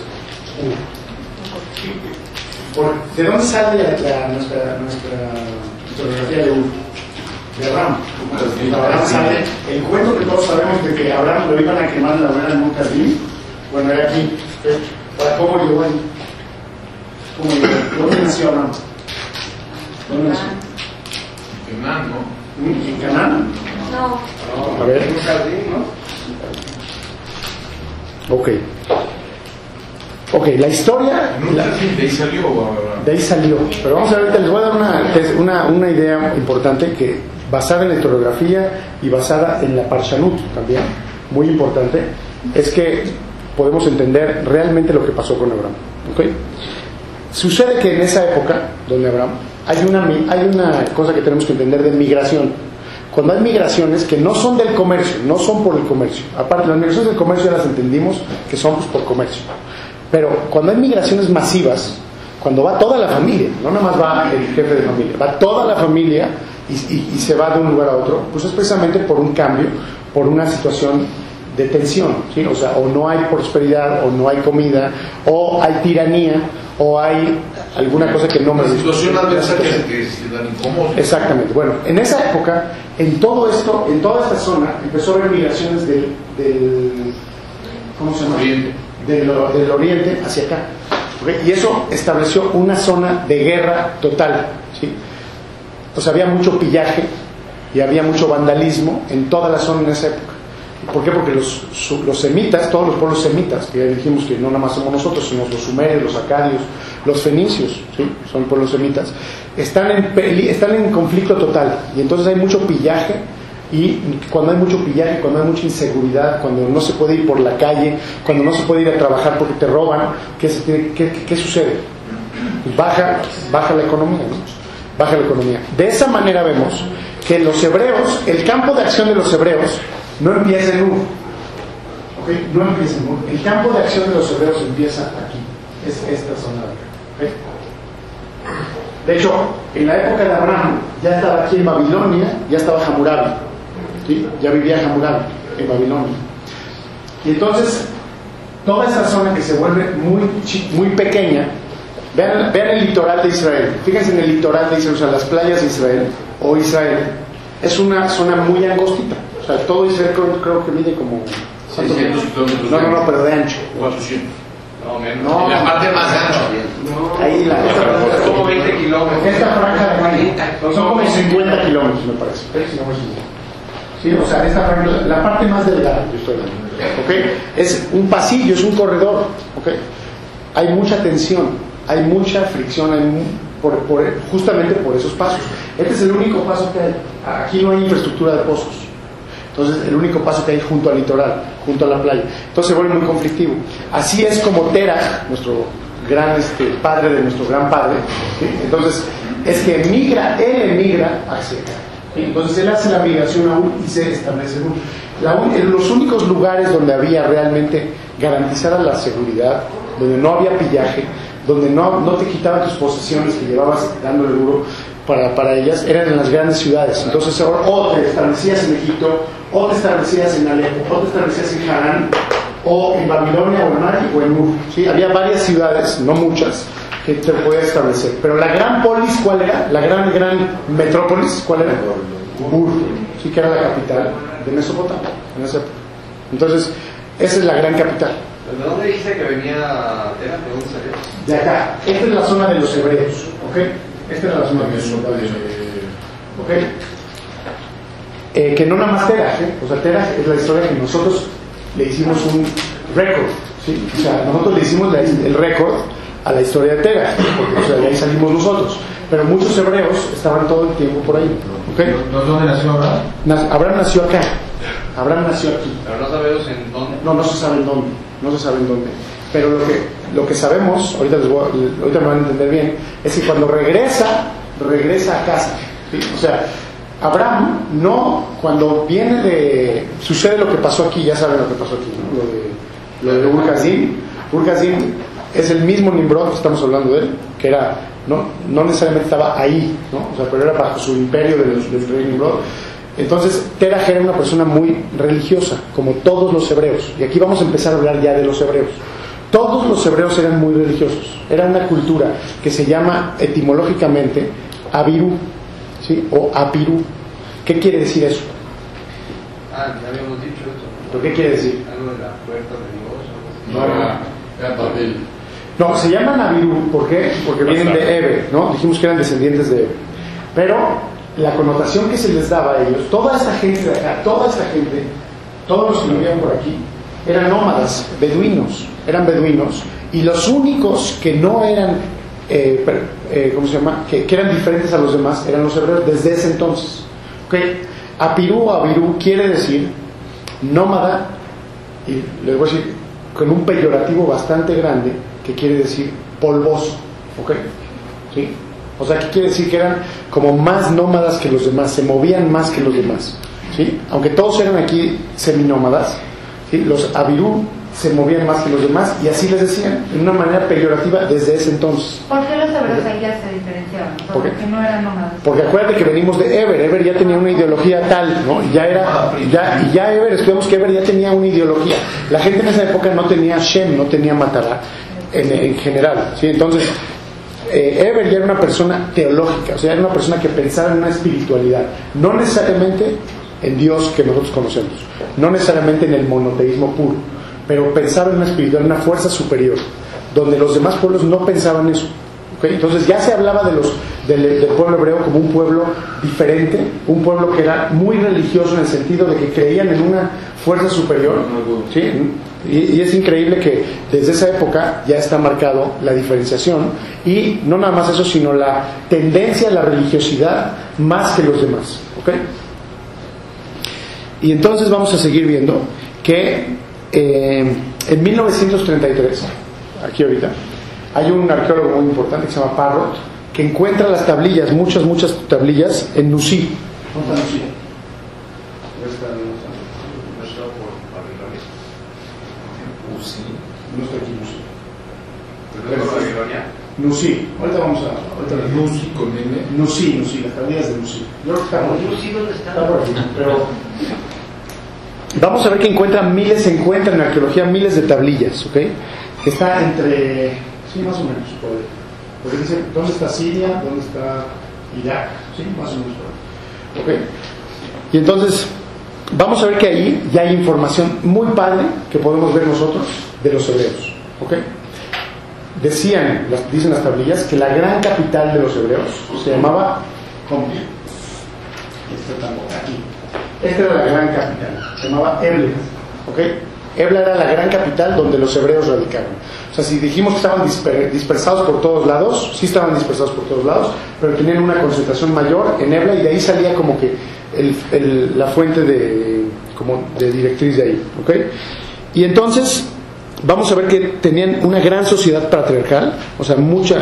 [SPEAKER 1] Por, ¿de dónde sale la, la, nuestra, nuestra historiografía de Ur? De Abraham. De Abraham sale el cuento que todos sabemos de que Abraham lo iban a quemar en la hoguera del Monte Arbim. Bueno, era aquí. ¿Para cómo llegó ahí? ¿Cómo digo? ¿Dónde nació Abraham? ¿Dónde nació?
[SPEAKER 4] Canaán, ¿no?
[SPEAKER 1] ¿En Canaán?
[SPEAKER 2] No.
[SPEAKER 1] A ver. Ok. Ok, la historia.
[SPEAKER 4] En un
[SPEAKER 1] la-
[SPEAKER 4] jardín, de ahí salió.
[SPEAKER 1] de ahí salió. Pero vamos a ver, ahorita les voy a dar una, una, una idea importante que basada en la historiografía y basada en la Parshanut también, muy importante, es que podemos entender realmente lo que pasó con Abraham. ¿Okay? Sucede que en esa época, donde Abraham, hay una, mi- hay una cosa que tenemos que entender de migración. Cuando hay migraciones que no son del comercio, no son por el comercio. Aparte, las migraciones del comercio ya las entendimos que son pues, por comercio. Pero cuando hay migraciones masivas, cuando va toda la familia, no nada más va el jefe de familia, va toda la familia y, y- y se va de un lugar a otro, pues es precisamente por un cambio, por una situación de tensión, ¿sí? O sea, o no hay prosperidad, o no hay comida, o hay tiranía, o hay alguna cosa que no me
[SPEAKER 4] Una
[SPEAKER 1] gusta.
[SPEAKER 4] situación adversa que, que se dan incómodos.
[SPEAKER 1] Exactamente. Bueno, en esa época, en todo esto, en toda esta zona, empezó a haber migraciones del, del ¿cómo se llama?
[SPEAKER 4] Oriente.
[SPEAKER 1] Del, del oriente hacia acá. ¿Ok? Y eso estableció una zona de guerra total, ¿sí? O sea, había mucho pillaje y había mucho vandalismo en toda la zona en esa época. ¿Por qué? Porque los, su- los semitas, todos los pueblos semitas, que ya dijimos que no nada más somos nosotros, sino los sumerios, los acadios, los fenicios, ¿sí? Son pueblos semitas, están en, peli- están en conflicto total. Y entonces hay mucho pillaje, y cuando hay mucho pillaje, cuando hay mucha inseguridad, cuando no se puede ir por la calle, cuando no se puede ir a trabajar porque te roban, ¿qué, se tiene- qué, qué- qué sucede? Pues baja, baja la economía, ¿no? Baja la economía. De esa manera vemos que los hebreos, el campo de acción de los hebreos no empieza en Ur, ¿ok? No empieza en Ur. El campo de acción de los hebreos empieza aquí, es esta zona de acá, ¿ok? De hecho, en la época de Abraham ya estaba aquí en Babilonia, ya estaba Hammurabi, ¿sí? Ya vivía Hammurabi en Babilonia. Y entonces, toda esa zona que se vuelve muy, chi- muy pequeña, vean, vean el litoral de Israel, fíjense en el litoral de Israel, o sea, las playas de Israel, o Israel, es una zona muy angostita, o sea, todo Israel creo, creo que mide como... ¿cuántos
[SPEAKER 4] seiscientos
[SPEAKER 1] metros?
[SPEAKER 4] kilómetros.
[SPEAKER 1] No, no, no, pero de ancho.
[SPEAKER 4] cuatrocientos.
[SPEAKER 5] No, menos.
[SPEAKER 1] No.
[SPEAKER 4] En la parte más ancha.
[SPEAKER 1] Ahí la...
[SPEAKER 5] Es como veinte kilómetros.
[SPEAKER 1] Esta franja de cuarenta, son como cincuenta kilómetros, me parece. Sí, no, sí, o sea, esta franja, la parte más delgada, yo estoy hablando. ¿Ok? Es un pasillo, es un corredor. ¿Ok? Hay mucha tensión, hay mucha fricción, hay mu- por, por, justamente por esos pasos. Este es el único paso que hay. Aquí no hay infraestructura de pozos. Entonces, el único paso que hay junto al litoral, junto a la playa. Entonces, se vuelve muy conflictivo. Así es como Terah, nuestro gran este, padre de nuestro gran padre, ¿sí? Entonces, es que emigra, él emigra hacia acá. ¿Sí? Entonces, él hace la migración a Ur y se establece en Ur. La un- en los únicos lugares donde había realmente garantizada la seguridad, donde no había pillaje, donde no, no te quitaban tus posesiones que llevabas dándole duro para, para ellas, eran en las grandes ciudades. Entonces, o, o te establecías en Egipto, o te establecías en Alepo, o te establecías en Harán, o en Babilonia, o en Mari, o en Ur. ¿Sí? Había varias ciudades, no muchas, que te podías establecer. Pero la gran polis, ¿cuál era? La gran, gran metrópolis, ¿cuál era? Ur, sí, que era la capital de Mesopotamia en esa época. Entonces, esa es la gran capital.
[SPEAKER 5] ¿De dónde dice que venía Tera? ¿De dónde salió?
[SPEAKER 1] De acá, esta es la zona de los hebreos, ¿ok? Esta es la zona de los hebreos, ¿ok? Eh, que no nada más Terah, ¿eh? O sea, Terah es la historia que nosotros le hicimos un récord, ¿sí? O sea, nosotros le hicimos la- el récord a la historia de Terah, porque o sea, de ahí salimos nosotros. Pero muchos hebreos estaban todo el tiempo por ahí, ¿ok?
[SPEAKER 4] ¿Dónde nació Abraham?
[SPEAKER 1] Nas- Abraham nació acá, Abraham nació aquí.
[SPEAKER 5] Pero no sabemos en dónde.
[SPEAKER 1] No, no se sabe en dónde, no se sabe en dónde. Pero lo que, lo que sabemos, ahorita, les voy a- ahorita me van a entender bien, es que cuando regresa, regresa a casa. ¿Sí? O sea, Abraham no, cuando viene de, sucede lo que pasó aquí, ya saben lo que pasó aquí, ¿no? Lo de, lo de Ur-Kasdim. Ur-Kasdim es el mismo Nimrod, estamos hablando de él, que era, no, no necesariamente estaba ahí, ¿no? O sea, pero era bajo su imperio del, del rey Nimrod. Entonces, Terah era una persona muy religiosa, como todos los hebreos. Y aquí vamos a empezar a hablar ya de los hebreos. Todos los hebreos eran muy religiosos. Era una cultura que se llama etimológicamente Abiru, ¿sí? O Apirú. ¿Qué quiere decir eso?
[SPEAKER 5] Ah, ya habíamos dicho eso.
[SPEAKER 1] ¿Pero qué quiere decir?
[SPEAKER 5] Algo de la puerta de Dios.
[SPEAKER 4] No, era, era papel.
[SPEAKER 1] No, se llaman Abirú, ¿por qué? Porque vienen de Eber, ¿no? Dijimos que eran descendientes de Eber. Pero la connotación que se les daba a ellos, toda esta gente de acá, toda esta gente, todos los que vivían por aquí, eran nómadas, beduinos, eran beduinos, y los únicos que no eran, eh, eh, ¿cómo se llama? Que, que eran diferentes a los demás, eran los hebreos desde ese entonces. ¿Okay? Apirú o Abirú quiere decir nómada, y les voy a decir con un peyorativo bastante grande, que quiere decir polvoso. ¿Ok? ¿Sí? O sea, ¿qué quiere decir? Que eran como más nómadas que los demás, se movían más que los demás. ¿Sí? Aunque todos eran aquí seminómadas, ¿sí? Los Abirú se movían más que los demás, y así les decían, de una manera peyorativa desde ese entonces.
[SPEAKER 6] ¿Por qué los hebreos ahí ya se diferenciaban? O sea,
[SPEAKER 1] ¿Por qué?
[SPEAKER 6] Porque no eran nómadas.
[SPEAKER 1] Porque acuérdate que venimos de Eber. Eber ya tenía una ideología tal, ¿no? Y ya era, ya, y ya Eber, estudiamos que Eber ya tenía una ideología. La gente en esa época no tenía Shem, no tenía Matará, en, en general, ¿sí? Entonces, eh, Eber ya era una persona teológica, o sea, era una persona que pensaba en una espiritualidad, no necesariamente en Dios que nosotros conocemos, no necesariamente en el monoteísmo puro, pero pensaba en una espiritualidad, en una fuerza superior, donde los demás pueblos no pensaban eso. ¿Okay? Entonces ya se hablaba de los, del, del pueblo hebreo como un pueblo diferente, un pueblo que era muy religioso en el sentido de que creían en una fuerza superior, ¿sí? y, y es increíble que desde esa época ya está marcado la diferenciación, y no nada más eso, sino la tendencia a la religiosidad más que los demás. ¿Okay? Y entonces vamos a seguir viendo que eh, en mil novecientos treinta y tres, aquí ahorita, hay un arqueólogo muy importante que se llama Parrot, que encuentra las tablillas, muchas, muchas tablillas en Nusí. ¿Dónde está Nusí? No está aquí Nusí. Nusí. Ahorita vamos a... Ahorita
[SPEAKER 4] Nusí con N.
[SPEAKER 1] Nusí, Nusí, las tablillas de Nusí. Yo creo que está por aquí.
[SPEAKER 5] ¿Nusí dónde está?
[SPEAKER 1] Está por aquí, pero... Vamos a ver que encuentran miles, se encuentran en arqueología miles de tablillas, ¿ok? Que está entre... Sí, más o menos, por ahí. Porque dice, ¿dónde está Siria? ¿Dónde está Irak? Sí, más o menos por ahí. ¿Ok? Y entonces, vamos a ver que ahí ya hay información muy padre que podemos ver nosotros de los hebreos, ¿ok? Decían, las, dicen las tablillas, que la gran capital de los hebreos se llamaba Compia. Esta tampoco, aquí. Esta era la gran capital, se llamaba Ebla, ¿ok? Ebla era la gran capital donde los hebreos radicaban. O sea, si dijimos que estaban disper, dispersados por todos lados, sí estaban dispersados por todos lados, pero tenían una concentración mayor en Ebla, y de ahí salía como que el, el, la fuente de, como de directriz de ahí, ¿ok? Y entonces vamos a ver que tenían una gran sociedad patriarcal, o sea, mucha,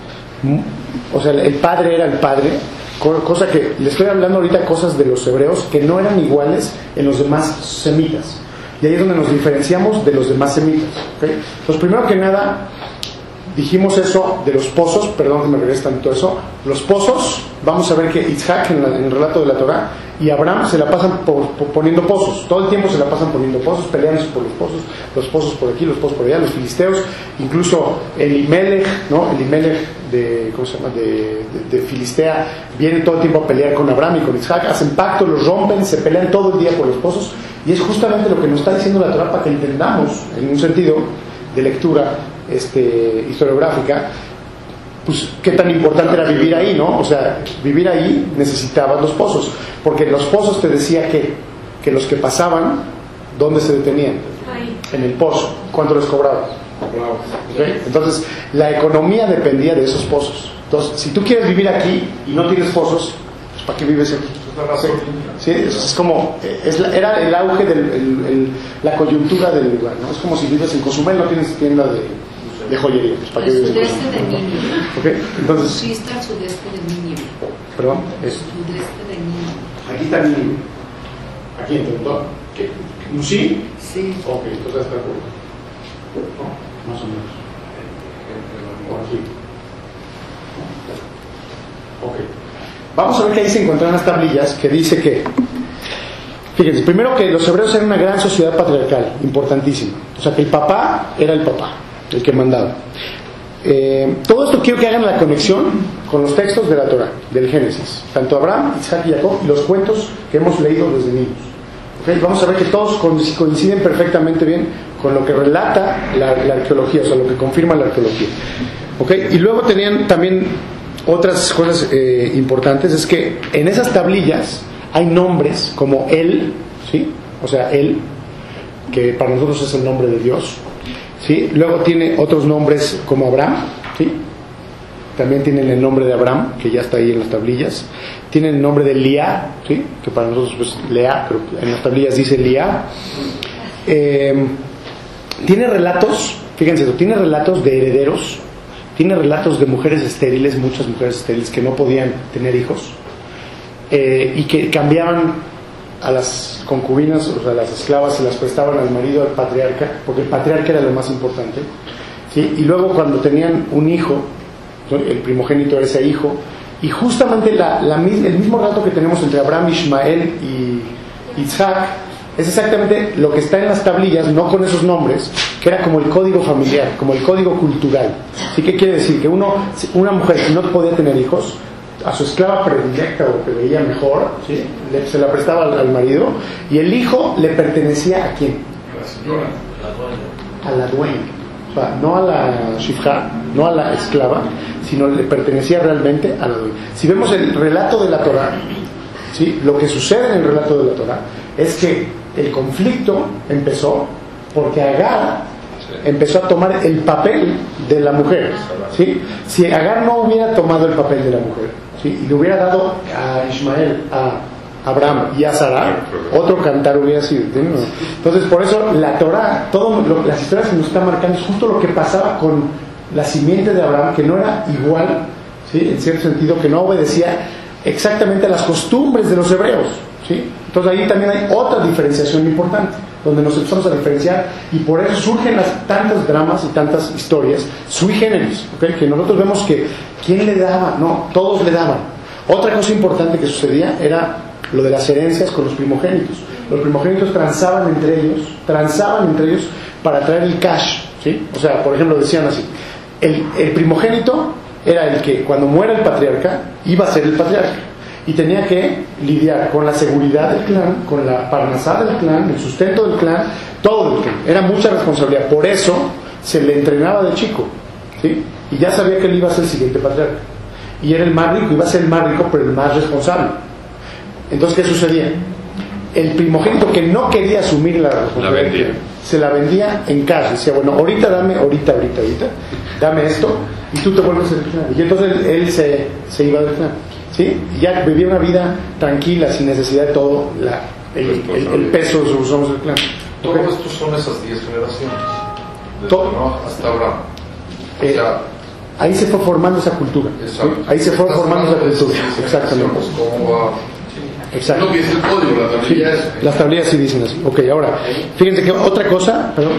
[SPEAKER 1] o sea, el padre era el padre, cosa que le estoy hablando ahorita, cosas de los hebreos que no eran iguales en los demás semitas, y ahí es donde nos diferenciamos de los demás semitas, ¿okay? Pues primero que nada dijimos eso de los pozos, perdón que me regrese tanto eso, los pozos. Vamos a ver que Isaac en, la, en el relato de la Torah y Abraham se la pasan por, por poniendo pozos, todo el tiempo se la pasan poniendo pozos, peleándose por los pozos, los pozos por aquí, los pozos por allá, los filisteos, incluso Elimelech, ¿no? Elimelech de, ¿cómo se llama? De, de, de Filistea, viene todo el tiempo a pelear con Abraham y con Isaac, hacen pacto, los rompen, se pelean todo el día por los pozos, y es justamente lo que nos está diciendo la Torah para que entendamos, en un sentido de lectura este, historiográfica, pues qué tan importante era vivir ahí, ¿no? O sea, vivir ahí necesitabas los pozos, porque los pozos te decía que, que los que pasaban, ¿dónde se detenían?
[SPEAKER 6] Ahí.
[SPEAKER 1] En el pozo. ¿Cuánto les cobrabas? ¿Okay? Entonces, la economía dependía de esos pozos. Entonces, si tú quieres vivir aquí y no tienes pozos, pues ¿para qué vives aquí? Sí, es como, es la, era el auge, del, el, el, la coyuntura del lugar, ¿no? Es como si vives en Cozumel, no tienes tienda de, de joyería, pues ¿para qué
[SPEAKER 2] El
[SPEAKER 1] vives en
[SPEAKER 2] sudeste de
[SPEAKER 1] Cozumel?
[SPEAKER 2] Nínive.
[SPEAKER 1] Okay, entonces,
[SPEAKER 2] Sí está el sudeste de Nínive.
[SPEAKER 1] perdón, es,
[SPEAKER 2] Sudeste de Nínive.
[SPEAKER 1] aquí está Nínive, aquí entre ¿qué? ¿Nusí?
[SPEAKER 2] Sí.
[SPEAKER 1] Ok, entonces está por, ¿no? Más o menos. Por aquí. Ok. Vamos a ver que ahí se encuentran unas tablillas que dice que, fíjense, primero que los hebreos eran una gran sociedad patriarcal, importantísima. O sea, que el papá era el papá, el que mandaba. Eh, todo esto quiero que hagan la conexión con los textos de la Torah, del Génesis. Tanto Abraham, Isaac y Jacob, y los cuentos que hemos leído desde niños. ¿Okay? Vamos a ver que todos coinciden perfectamente bien con lo que relata la, la arqueología, o sea, lo que confirma la arqueología. ¿Okay? Y luego tenían también otras cosas eh, importantes, es que en esas tablillas hay nombres como él, ¿sí? O sea, él, que para nosotros es el nombre de Dios, ¿sí? Luego tiene otros nombres como Abraham, ¿sí? También tienen el nombre de Abraham, que ya está ahí en las tablillas. Tienen el nombre de Lea, ¿sí? Que para nosotros pues Lea, pero en las tablillas dice Lea. Eh, tiene relatos, fíjense, tiene relatos de herederos, tiene relatos de mujeres estériles, muchas mujeres estériles que no podían tener hijos, eh, y que cambiaban a las concubinas, o sea, las esclavas se las prestaban al marido, al patriarca, porque el patriarca era lo más importante, ¿sí? Y luego cuando tenían un hijo, el primogénito era ese hijo, y justamente la, la, el mismo relato que tenemos entre Abraham, Ismael y Isaac es exactamente lo que está en las tablillas, no con esos nombres, que era como el código familiar, como el código cultural. ¿Sí? ¿Qué quiere decir? Que uno, una mujer que no podía tener hijos, a su esclava predilecta o que veía mejor, ¿sí? Le, se la prestaba al, al marido, y el hijo le pertenecía ¿a quién?
[SPEAKER 4] La señora.
[SPEAKER 1] A la dueña. O sea, no a la shifra, no a la esclava, sino le pertenecía realmente a la dueña. Si vemos el relato de la Torá, ¿sí? Lo que sucede en el relato de la Torá es que el conflicto empezó porque Agar empezó a tomar el papel de la mujer, ¿sí? Si Agar no hubiera tomado el papel de la mujer, ¿sí? Y le hubiera dado a Ismael, a Abraham y a Sara, otro cantar hubiera sido, ¿entiendes? Entonces por eso la Torá, todo lo, las historias que nos están marcando es justo lo que pasaba con la simiente de Abraham, que no era igual, ¿sí? En cierto sentido, que no obedecía exactamente a las costumbres de los hebreos, ¿sí? Entonces ahí también hay otra diferenciación importante, donde nos empezamos a diferenciar, y por eso surgen las tantos dramas y tantas historias sui generis, ¿okay? Que nosotros vemos que ¿quién le daba? No, todos le daban. Otra cosa importante que sucedía era lo de las herencias con los primogénitos. Los primogénitos transaban entre ellos, transaban entre ellos para traer el cash, ¿sí? O sea, por ejemplo, decían así, el, el primogénito era el que cuando muera el patriarca iba a ser el patriarca, y tenía que lidiar con la seguridad del clan, con la parnasá del clan, el sustento del clan, todo del clan. Era mucha responsabilidad. Por eso se le entrenaba de chico, ¿sí? Y ya sabía que él iba a ser el siguiente patriarca. Y era el más rico, iba a ser el más rico, pero el más responsable. Entonces, ¿qué sucedía? El primogénito que no quería asumir la responsabilidad,
[SPEAKER 3] la vendía.
[SPEAKER 1] se la vendía en casa. Decía, bueno, ahorita dame, ahorita, ahorita, ahorita, dame esto, y tú te vuelves el clan. Y entonces él, él se, se iba del clan, ¿sí? Y ya vivía una vida tranquila, sin necesidad de todo la, el, el, el peso de sus hombres del clan.
[SPEAKER 4] Todo
[SPEAKER 1] ¿Okay?
[SPEAKER 4] esto son esas diez generaciones, desde
[SPEAKER 1] Todo.
[SPEAKER 4] Noah hasta Abraham.
[SPEAKER 1] Eh,
[SPEAKER 4] O sea,
[SPEAKER 1] ahí se fue formando esa cultura, ¿sí? Ahí se fue
[SPEAKER 4] Estás
[SPEAKER 1] formando esa
[SPEAKER 4] hablando de
[SPEAKER 1] cultura,
[SPEAKER 4] esas diez
[SPEAKER 1] exactamente.
[SPEAKER 4] generaciones, ¿cómo va?
[SPEAKER 1] Exacto.
[SPEAKER 4] Lo que dice el código, la
[SPEAKER 1] Sí,
[SPEAKER 4] tablilla es.
[SPEAKER 1] las tablillas sí dicen así. Ok, ahora, fíjense que otra cosa, perdón.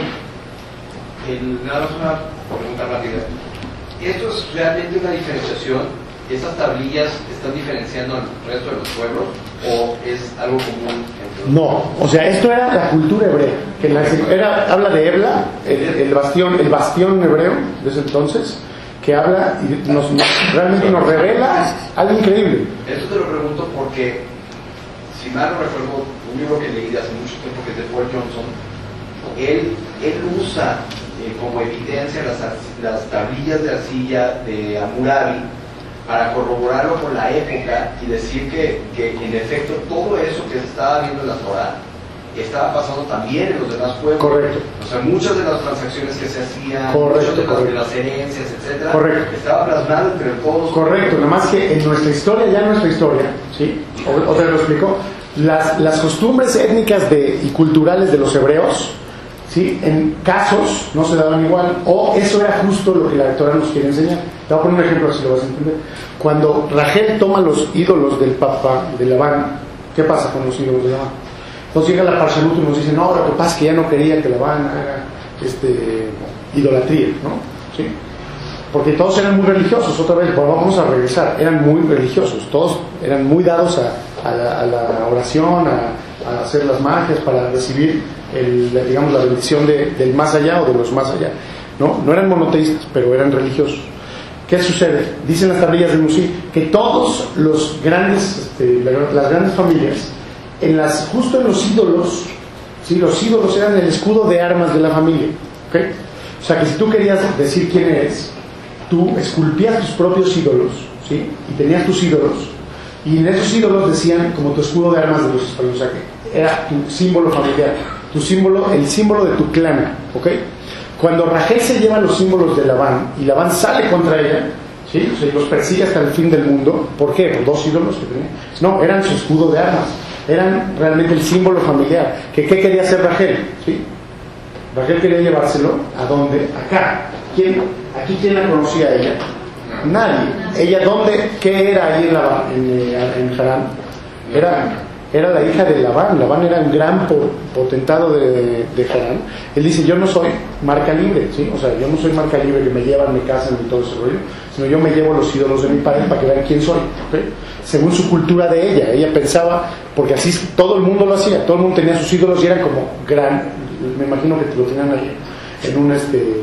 [SPEAKER 5] El- nada más una pregunta rápida. ¿Esto es realmente una diferenciación? ¿Estas tablillas están diferenciando al resto de los pueblos o es algo común entre los
[SPEAKER 1] No, o sea, esto era la cultura hebrea, que la, era, habla de Ebla, el, el bastión, el bastión hebreo de ese entonces, que habla y nos, nos- realmente nos revela algo increíble.
[SPEAKER 5] Esto te lo pregunto porque, si mal no recuerdo, un libro que leí de hace mucho tiempo que es de Paul Johnson, él, él usa eh, como evidencia las, ar- las tablillas de arcilla de Hammurabi para corroborarlo con la época y decir que, que en efecto todo eso que se estaba viendo en la Torah estaba pasando también en los demás pueblos.
[SPEAKER 1] Correcto.
[SPEAKER 5] O sea, muchas de las transacciones que se hacían,
[SPEAKER 1] Correcto,
[SPEAKER 5] muchas de las, de
[SPEAKER 1] correcto.
[SPEAKER 5] las herencias, etcétera,
[SPEAKER 1] Correcto.
[SPEAKER 5] estaba plasmado entre todos.
[SPEAKER 1] Correcto, nada más que en nuestra historia, ya en nuestra historia, ¿sí? O- Otra vez lo explico. Las, las costumbres étnicas de, y culturales de los hebreos, ¿sí? En casos no se daban igual, o eso era justo lo que la Torah nos quiere enseñar. Te voy a poner un ejemplo así lo vas a entender. Cuando Rachel toma los ídolos del papá de Labán, ¿qué pasa con los ídolos de Labán? Entonces llega la Parshanut y nos dice, no, lo que pasa es que ya no quería que Labán haga este, idolatría, ¿no? ¿Sí? Porque todos eran muy religiosos. Otra vez, bueno, vamos a regresar, eran muy religiosos, todos eran muy dados a, a, la, a la oración, a, a hacer las magias para recibir el, la, digamos, la bendición de, del más allá o de los más allá, ¿no? No eran monoteístas, pero eran religiosos. ¿Qué sucede? Dicen las tablillas de Musí que todos los grandes, este, las grandes familias, en las, justo en los ídolos, ¿sí? Los ídolos eran el escudo de armas de la familia, ¿okay? O sea que si tú querías decir quién eres, tú esculpías tus propios ídolos, ¿sí? Y tenías tus ídolos, y en esos ídolos decían como tu escudo de armas de los españoles, o sea que era tu símbolo familiar, tu símbolo, el símbolo de tu clan, ¿ok? Cuando Rachel se lleva los símbolos de Labán y Labán sale contra ella, ¿sí? O sea, y los persigue hasta el fin del mundo. ¿Por qué? ¿Por dos ídolos que tenía? No, eran su escudo de armas, eran realmente el símbolo familiar. ¿Que, ¿Qué quería hacer Rachel? ¿Sí? Rachel quería llevárselo ¿a dónde? Acá. ¿Quién, aquí quién la conocía a ella? Nadie. ¿Ella dónde? ¿Qué era ahí en, Labán, en, en Harán? Era, era la hija de Labán. Labán era un gran potentado de, de Harán. Él dice, yo no soy marca libre, ¿sí? O sea, yo no soy marca libre que me llevan, me casan y todo ese rollo, sino yo me llevo los ídolos de mi padre para que vean quién soy, ¿okay? Según su cultura de ella. Ella pensaba, porque así todo el mundo lo hacía, todo el mundo tenía sus ídolos y eran como gran, me imagino que lo tenían ahí en un este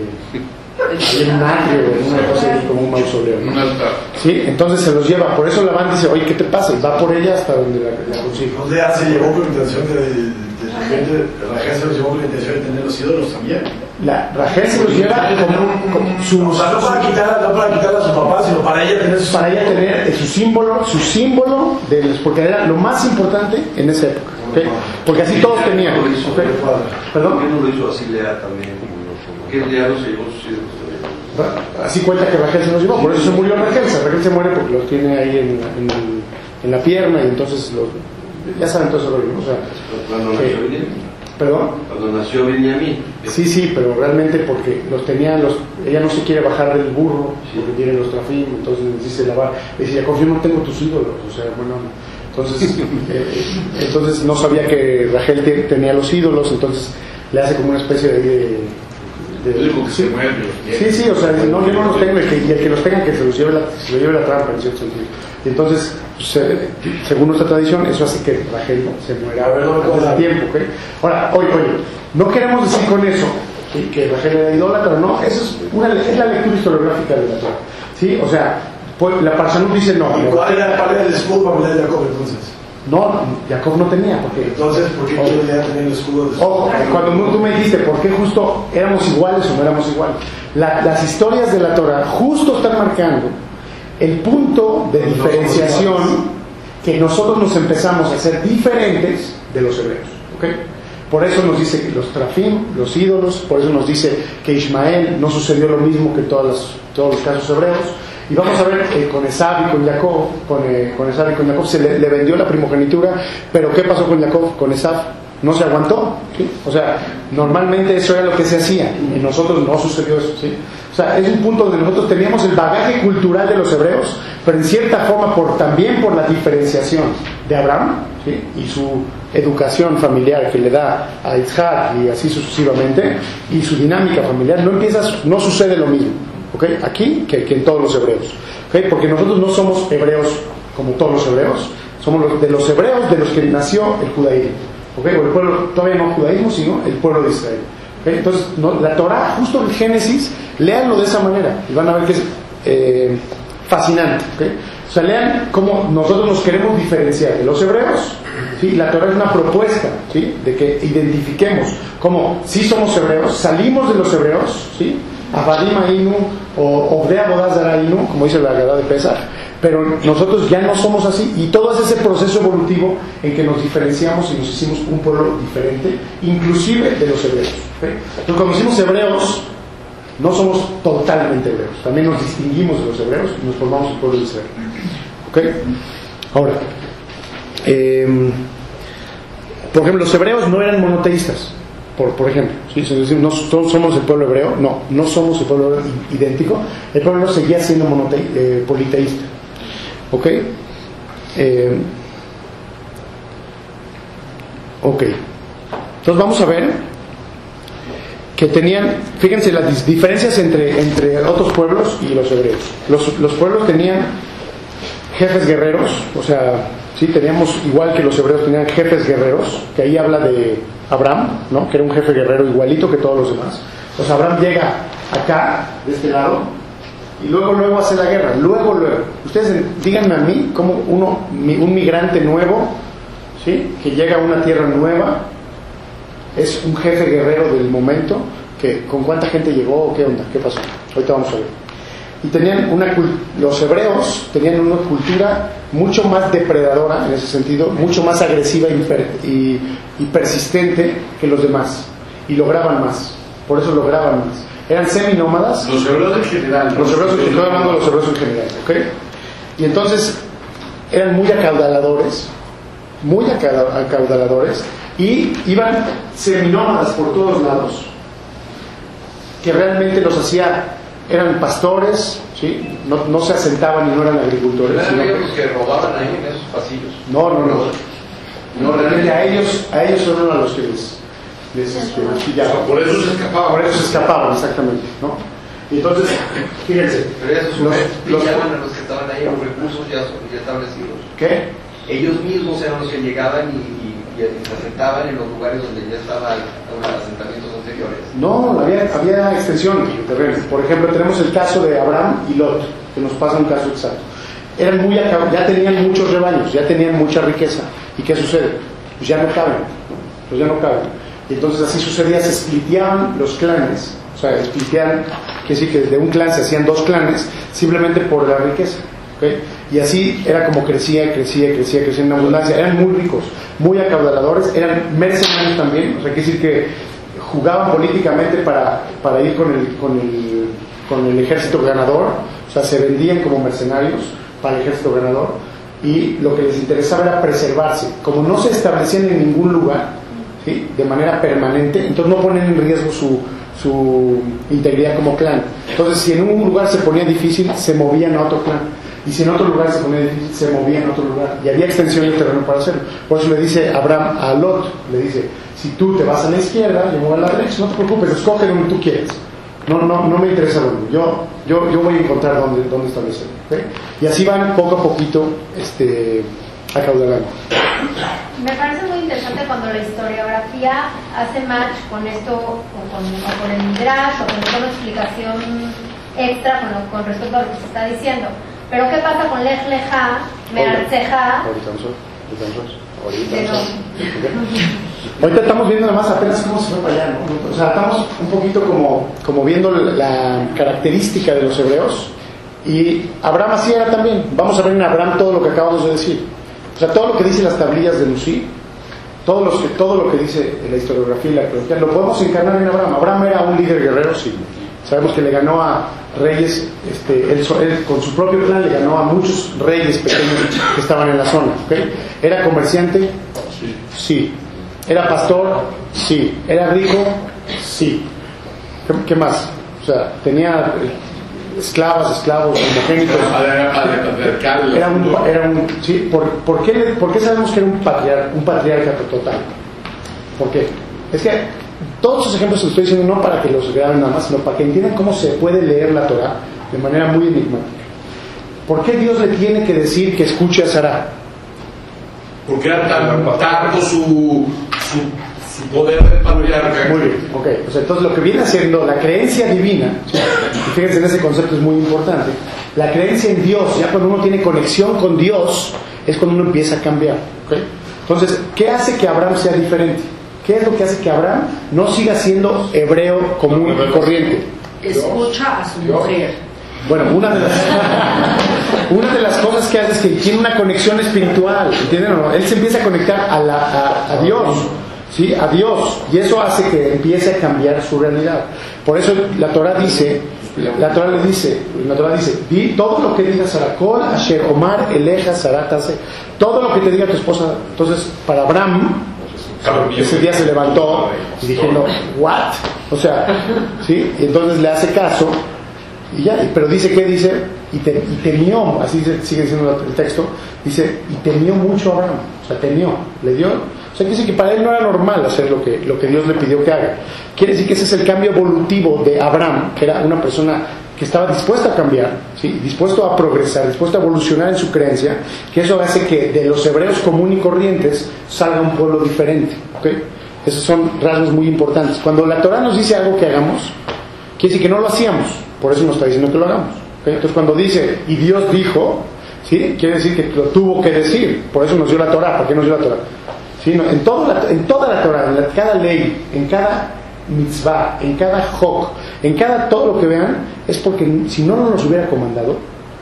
[SPEAKER 1] en un atrio, en una cosa así como un mausoleo, ¿no?
[SPEAKER 4] Un altar.
[SPEAKER 1] Sí, entonces se los lleva, por eso Labán dice, oye, ¿qué te pasa? Y va por ella hasta donde la, la consigue.
[SPEAKER 7] O sea, se llevó con la intención de, de, de repente, Rachel se los llevó con la intención de tener los ídolos también.
[SPEAKER 1] La Rachel se los lleva como, como su,
[SPEAKER 7] O sea, no para quitar, no para quitar a su papá, sino para ella tener sus
[SPEAKER 1] para ella tener su símbolo, su símbolo de, porque era lo más importante en esa época, ¿okay? Porque así todos tenían, ¿okay? ¿Perdón?
[SPEAKER 8] ¿Por qué no lo hizo así Lea también? ¿Por qué Lea no se llevó sus ídolos también?
[SPEAKER 1] Así cuenta que Rachel se los llevó, por eso se murió Rachel. Rachel se muere porque los tiene ahí en, en, el, en la pierna y entonces los, ya saben todo ese rollo, ¿no? O sea,
[SPEAKER 8] cuando
[SPEAKER 1] que,
[SPEAKER 8] nació Benjamín.
[SPEAKER 1] ¿Perdón?
[SPEAKER 8] Cuando nació Benjamín.
[SPEAKER 1] Sí, sí, pero realmente porque los tenía, los, ella no se quiere bajar del burro porque tiene los trafim, entonces dice Labán, dice, Jacob, yo no tengo tus ídolos, o sea, bueno, entonces, eh, entonces no sabía que Rachel te, tenía los ídolos, entonces le hace como una especie de, de
[SPEAKER 4] De,
[SPEAKER 1] sí, sí, sí, o sea, no, yo no los tengo, el que, y el que los tenga que se los lleve la, se lo lleve la trampa en cierto sentido. Y entonces, se, según nuestra tradición, eso hace que Rachel se muera antes del tiempo, ¿okay? Ahora, oye, oye, no queremos decir con eso ¿sí? que Rachel era idólatra, no, eso es, una, es la lectura historiográfica de la Torah, ¿sí? O sea, pues, la Parsanut dice no.
[SPEAKER 7] ¿Cuál era, cuál era el escudo familiar de Jacob entonces?
[SPEAKER 1] No, Jacob no tenía, porque...
[SPEAKER 7] Entonces, ¿por qué yo ya tenía el escudo de su
[SPEAKER 1] Ojo, cuando tú me dijiste, ¿por qué justo éramos iguales o no éramos iguales? La, las historias de la Torah justo están marcando el punto de diferenciación que nosotros nos empezamos a hacer diferentes de los hebreos, ¿ok? Por eso nos dice que los trafim, los ídolos, por eso nos dice que Ismael no sucedió lo mismo que todas las, todos los casos hebreos. Y vamos a ver eh, con Esab y con Jacob, con, eh, con Esab y con Jacob se le, le vendió la primogenitura, pero ¿qué pasó con Jacob, con Esab? No se aguantó, ¿sí? O sea, normalmente eso era lo que se hacía, y nosotros no sucedió eso, ¿sí? O sea, es un punto donde nosotros teníamos el bagaje cultural de los hebreos, pero en cierta forma por, también por la diferenciación de Abraham, ¿sí? Y su educación familiar que le da a Isaac y así sucesivamente, y su dinámica familiar, no empiezas, no sucede lo mismo. ¿Okay? Aquí que, que en todos los hebreos, ¿okay? Porque nosotros no somos hebreos como todos los hebreos, somos los, de los hebreos de los que nació el judaísmo, ¿okay? O el pueblo, todavía no judaísmo, sino el pueblo de Israel, ¿okay? Entonces no, la Torah, justo en Génesis, léanlo de esa manera y van a ver que es eh, fascinante, ¿okay? O sea, lean cómo nosotros nos queremos diferenciar de los hebreos, ¿sí? La Torah es una propuesta, ¿sí? De que identifiquemos cómo sí somos hebreos, salimos de los hebreos, ¿sí? Abadim Ainu o Obdea Bodazar Ainu, como dice la Agadá de Pesach, pero nosotros ya no somos así, y todo es ese proceso evolutivo en que nos diferenciamos y nos hicimos un pueblo diferente, inclusive de los hebreos, ¿okay? Entonces cuando decimos hebreos, no somos totalmente hebreos, también nos distinguimos de los hebreos y nos formamos el pueblo de Israel, ¿okay? Ahora, eh, por ejemplo, los hebreos no eran monoteístas. Por, por ejemplo, ¿sí? Si decimos, no somos el pueblo hebreo, no, no somos el pueblo hebreo idéntico, el pueblo hebreo seguía siendo monotei, eh, politeísta, ¿ok? Eh, ok, entonces vamos a ver que tenían, fíjense las diferencias entre, entre otros pueblos y los hebreos. Los, los pueblos tenían jefes guerreros, o sea, sí, teníamos igual que los hebreos tenían jefes guerreros, que ahí habla de Abraham, ¿no? Que era un jefe guerrero igualito que todos los demás. Pues Abraham llega acá, de este lado, y luego luego hace la guerra, luego luego. Ustedes díganme a mí cómo uno, un migrante nuevo, ¿sí? Que llega a una tierra nueva, es un jefe guerrero del momento, que con cuánta gente llegó, qué onda, qué pasó. Ahorita vamos a ver. Y tenían una los hebreos tenían una cultura mucho más depredadora en ese sentido, mucho más agresiva y, per, y, y persistente que los demás, y lograban más, por eso lograban más. Eran seminómadas.
[SPEAKER 7] Los hebreos en general.
[SPEAKER 1] Los hebreos, estoy hablando de los hebreos en general, ¿ok? Y entonces eran muy acaudaladores, muy acaudaladores, y iban seminómadas por todos lados, que realmente los hacía, eran pastores, ¿sí? no, no se asentaban y no eran agricultores.
[SPEAKER 5] ¿Eran
[SPEAKER 1] Sino
[SPEAKER 5] ellos
[SPEAKER 1] que,
[SPEAKER 5] los que robaban ahí en esos pasillos?
[SPEAKER 1] no, no, no, no, realmente a ellos, a ellos son a los que les, les, este, les pillaban.
[SPEAKER 7] Por eso se escapaban.
[SPEAKER 1] Por eso se escapaban, exactamente, ¿no? Y entonces, fíjense,
[SPEAKER 5] Pero esos
[SPEAKER 1] los, los,
[SPEAKER 5] pillaban a los que estaban ahí, los recursos ya, ya establecidos.
[SPEAKER 1] ¿qué?
[SPEAKER 5] Ellos mismos eran los que llegaban y, y, y se asentaban en los lugares donde ya estaban los asentamientos anteriores.
[SPEAKER 1] No, había, había extensión de terreno. Por ejemplo, tenemos el caso de Abraham y Lot, que nos pasa un caso exacto. Eran muy acab- ya tenían muchos rebaños, ya tenían mucha riqueza. ¿Y qué sucede? Pues ya no caben, ¿no? Pues ya no caben. Y entonces así sucedía, se spliteaban los clanes, o sea, spliteaban, quiere decir que de un clan se hacían dos clanes, simplemente por la riqueza. ¿Okay? Y así era como crecía, crecía, crecía, crecía en abundancia. Eran muy ricos, muy acaudaladores, eran mercenarios también, o sea, quiere decir que jugaban políticamente para, para ir con el, con, el, con el ejército ganador, o sea, se vendían como mercenarios para el ejército ganador, y lo que les interesaba era preservarse. Como no se establecían en ningún lugar, ¿sí?, de manera permanente, entonces no ponen en riesgo su, su integridad como clan. Entonces, si en un lugar se ponía difícil, se movían a otro clan. Y si en otro lugar se ponía difícil, se movía en otro lugar. Y había extensión de terreno para hacerlo. Por eso le dice Abraham a Lot, le dice, si tú te vas a la izquierda, yo me voy a la derecha, no te preocupes, escoge donde tú quieres. No, no, no me interesa dónde. Yo, yo, yo voy a encontrar dónde, dónde establecerlo. ¿Okay? Y así van poco a poquito este, acaudalando.
[SPEAKER 6] Me parece muy interesante cuando la historiografía hace match con esto, o con, o con el midrash, o con alguna explicación extra con, lo, con respecto a lo que se está diciendo. Pero ¿qué pasa con Lech Lecha, Meartzeja?
[SPEAKER 1] Ahorita nosotros, ahorita nosotros. Ahorita estamos viendo además apenas cómo se fue para allá, ¿no? O sea, estamos un poquito como, como viendo la característica de los hebreos. Y Abraham así era también. Vamos a ver en Abraham todo lo que acabamos de decir. O sea, todo lo que dicen las tablillas de Nusí, todo lo que, todo lo que dice la historiografía y la arqueología, lo podemos encarnar en Abraham. Abraham era un líder guerrero, sí. Sabemos que le ganó a reyes, este, él, él con su propio clan le ganó a muchos reyes pequeños que estaban en la zona. ¿Okay? ¿Era comerciante? Sí. Sí. ¿Era pastor? Sí. ¿Era rico? Sí. ¿Qué, qué más? O sea, tenía esclavas, esclavos, primogénitos. Era un, era un, sí. ¿Por, por, qué, ¿Por qué sabemos que era un patriarca, un patriarca total? ¿Por qué? Es que todos esos ejemplos se los estoy diciendo no para que los vean nada más, sino para que entiendan cómo se puede leer la Torah de manera muy enigmática. ¿Por qué Dios le tiene que decir que escuche a Sará?
[SPEAKER 7] Porque era tan tanto su, su, su poder de patriarca.
[SPEAKER 1] Muy bien, ok. O sea, entonces lo que viene haciendo la creencia divina, ¿sí? Y fíjense en ese concepto, es muy importante. La creencia en Dios, ya cuando uno tiene conexión con Dios, es cuando uno empieza a cambiar. ¿Okay? Entonces, ¿qué hace que Abraham sea diferente? ¿Qué es lo que hace que Abraham no siga siendo hebreo común y corriente?
[SPEAKER 2] Escucha a su mujer.
[SPEAKER 1] Bueno, una de las una de las cosas que hace es que tiene una conexión espiritual, ¿entienden o no? Él se empieza a conectar a, la, a, a Dios, ¿sí? A Dios, y eso hace que empiece a cambiar su realidad. Por eso la Torah dice, la Torah le dice, la Torah dice, di todo lo que diga Sarakol, Asher Omar, Eleja, Saratase, todo lo que te diga tu esposa. Entonces, para Abraham, ese día se levantó y diciendo, ¿what? O sea, ¿sí? Y entonces le hace caso y ya, pero dice, ¿qué dice? Y, te, y temió, así sigue diciendo el texto, dice, y temió mucho a Abraham, o sea, temió, le dio, o sea, quiere decir que para él no era normal hacer lo que, lo que Dios le pidió que haga. Quiere decir que ese es el cambio evolutivo de Abraham, que era una persona que estaba dispuesta a cambiar, ¿sí? Dispuesto a progresar, dispuesto a evolucionar en su creencia, que eso hace que de los hebreos comunes y corrientes salga un pueblo diferente, ¿okay? Esos son rasgos muy importantes. Cuando la Torah nos dice algo que hagamos, quiere decir que no lo hacíamos, por eso nos está diciendo que lo hagamos, ¿okay? Entonces cuando dice, y Dios dijo, ¿sí? Quiere decir que lo tuvo que decir, por eso nos dio la Torah. ¿Por qué nos dio la Torah? ¿sí? No, en, todo la, en toda la Torah, en la, cada ley, en cada mitzvah, en cada hok, en cada todo lo que vean, es porque si no nos hubiera comandado,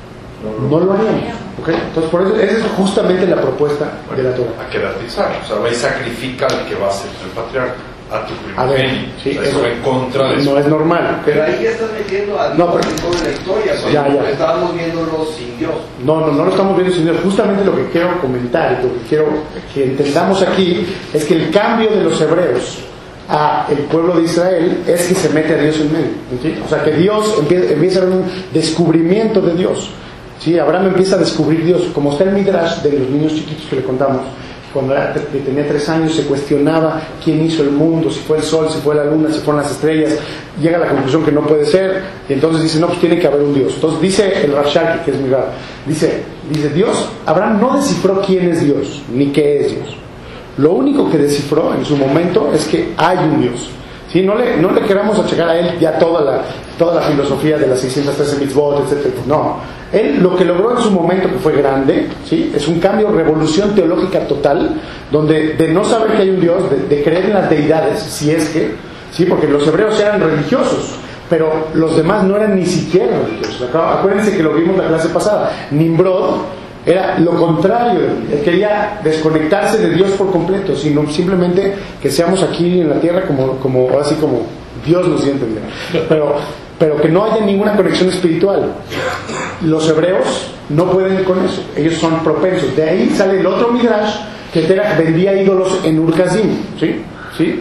[SPEAKER 1] no lo haríamos. ¿Okay? Entonces, por eso, esa es justamente la propuesta de la Torah.
[SPEAKER 9] A quedatizar, o sea, va y sacrifica al que va a ser el patriarca, a tu
[SPEAKER 1] A ver,
[SPEAKER 9] primogénito.
[SPEAKER 1] sí,
[SPEAKER 9] O sea, eso
[SPEAKER 1] eso
[SPEAKER 9] va en contra de
[SPEAKER 1] no
[SPEAKER 9] eso.
[SPEAKER 1] es normal.
[SPEAKER 5] Pero ahí ya estás metiendo a Dios
[SPEAKER 1] No, pero-
[SPEAKER 5] en toda la historia, o sea,
[SPEAKER 1] Ya, ya.
[SPEAKER 5] estábamos viéndolo sin Dios.
[SPEAKER 1] No, no, no lo estamos viendo, sino justamente lo que quiero comentar y lo que quiero que entendamos aquí es que el cambio de los hebreos a el pueblo de Israel es que se mete a Dios en medio, ¿sí? O sea, que Dios empieza, empieza a haber un descubrimiento de Dios, ¿sí? Abraham empieza a descubrir Dios, como está el Midrash de los niños chiquitos que le contamos. Cuando era- tenía tres años se cuestionaba quién hizo el mundo, si fue el sol, si fue la luna, si fueron las estrellas. Llega a la conclusión que no puede ser, y entonces dice, no, pues tiene que haber un Dios. Entonces dice el Rav Shaki, que es mi Rav, dice, dice, Dios, Abraham no descifró quién es Dios, ni qué es Dios. Lo único que descifró en su momento es que hay un Dios. ¿Sí? No le, no le queramos achacar a él ya toda la, toda la filosofía de las seiscientas trece mitzvot, etcétera. No. Él lo que logró en su momento, que fue grande, ¿sí? Es un cambio, revolución teológica total, donde de no saber que hay un Dios, de, de creer en las deidades, si es que, ¿sí? Porque los hebreos eran religiosos, pero los demás no eran ni siquiera religiosos. Acá, acuérdense que lo vimos la clase pasada. Nimrod era lo contrario, él quería desconectarse de Dios por completo, sino simplemente que seamos aquí en la tierra como, como ahora sí como Dios nos dio a entender, pero, pero que no haya ninguna conexión espiritual. Los hebreos no pueden con eso, ellos son propensos. De ahí sale el otro Midrash, que Terach vendía ídolos en Ur-Kasdim, ¿sí? ¿Sí?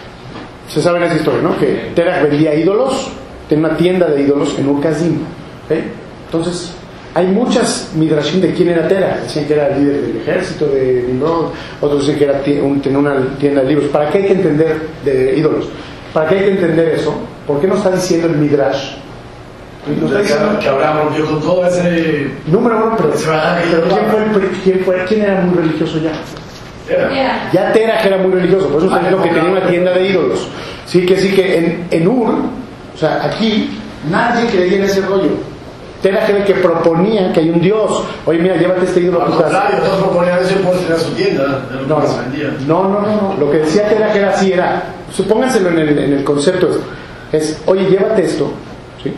[SPEAKER 1] Se saben esa historia, ¿no? Que Terach vendía ídolos, tenía una tienda de ídolos en Ur-Kasdim, ¿okay? Entonces hay muchas midrashim de quién era Terach. Decían que era el líder del ejército de Nimrod, otros dicen que era un, tenía una tienda de libros. ¿Para qué hay que entender de ídolos? ¿Para qué hay que entender eso? ¿Por qué no está diciendo el midrash? No está diciendo
[SPEAKER 7] que Abraham rompió con todo ese...
[SPEAKER 1] número uno, pero,
[SPEAKER 7] Se va a-
[SPEAKER 1] pero ¿quién, fue el, pri- quién, fue, ¿quién era muy religioso ya?
[SPEAKER 7] Era.
[SPEAKER 1] Ya Terach era muy religioso, por eso está diciendo que tenía una tienda de ídolos. Sí, que sí que en, en Ur, o sea, aquí nadie creía en ese rollo. Terach era el que proponía que hay un Dios. Oye, mira, llévate este ídolo a
[SPEAKER 7] Al
[SPEAKER 1] tu casa.
[SPEAKER 7] contrario, todos proponían eso y pues tenía su tienda, era lo
[SPEAKER 1] No,
[SPEAKER 7] que
[SPEAKER 1] no,
[SPEAKER 7] se vendía.
[SPEAKER 1] no, no, no, no. Lo que decía Terach era así, era, supónganselo en el, en el concepto, es, es, oye, llévate esto, ¿sí?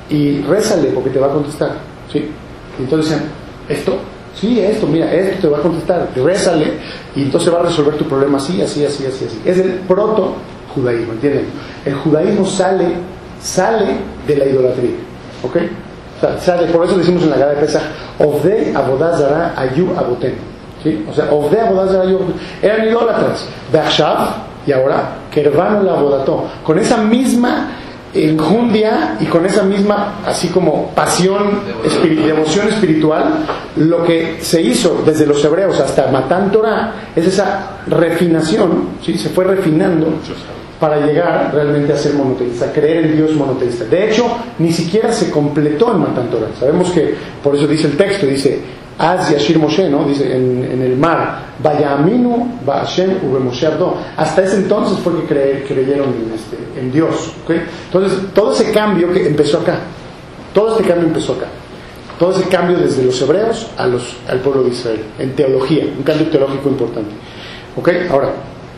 [SPEAKER 1] Y rézale porque te va a contestar, ¿sí? Y entonces decían, ¿esto? Sí, esto, mira, esto te va a contestar, rézale, y entonces va a resolver tu problema así, así, así, así, así. Es el proto-judaísmo, ¿entienden? El judaísmo sale, sale de la idolatría, ¿ok? O sea, sale, por eso decimos en la Gada de Pesach, Ovdei Avodah Zarah Ayu Aboten, ¿sí? O sea, Ovdei Avodah Zarah Ayu, eran idólatras, Be'achshav, y ahora, Kervanu la Avodato, con esa misma enjundia y con esa misma, así como pasión, espiri- devoción espiritual, lo que se hizo desde los hebreos hasta Matán Torah es esa refinación, ¿sí? Se fue refinando para llegar realmente a ser monoteísta, a creer en Dios monoteísta. De hecho, ni siquiera se completó en Matán Torah. Sabemos que, por eso dice el texto, dice Az Yashir Moshe, ¿no? Dice en, en el mar, Vayaminu Ba Hashem Ube Moshe Ardo. Hasta ese entonces fue que cre- creyeron en, este, en Dios, ¿okay? Entonces, todo ese cambio que empezó acá, todo este cambio empezó acá. Todo ese cambio desde los hebreos a los, al pueblo de Israel, en teología, un cambio teológico importante. ¿Ok? Ahora,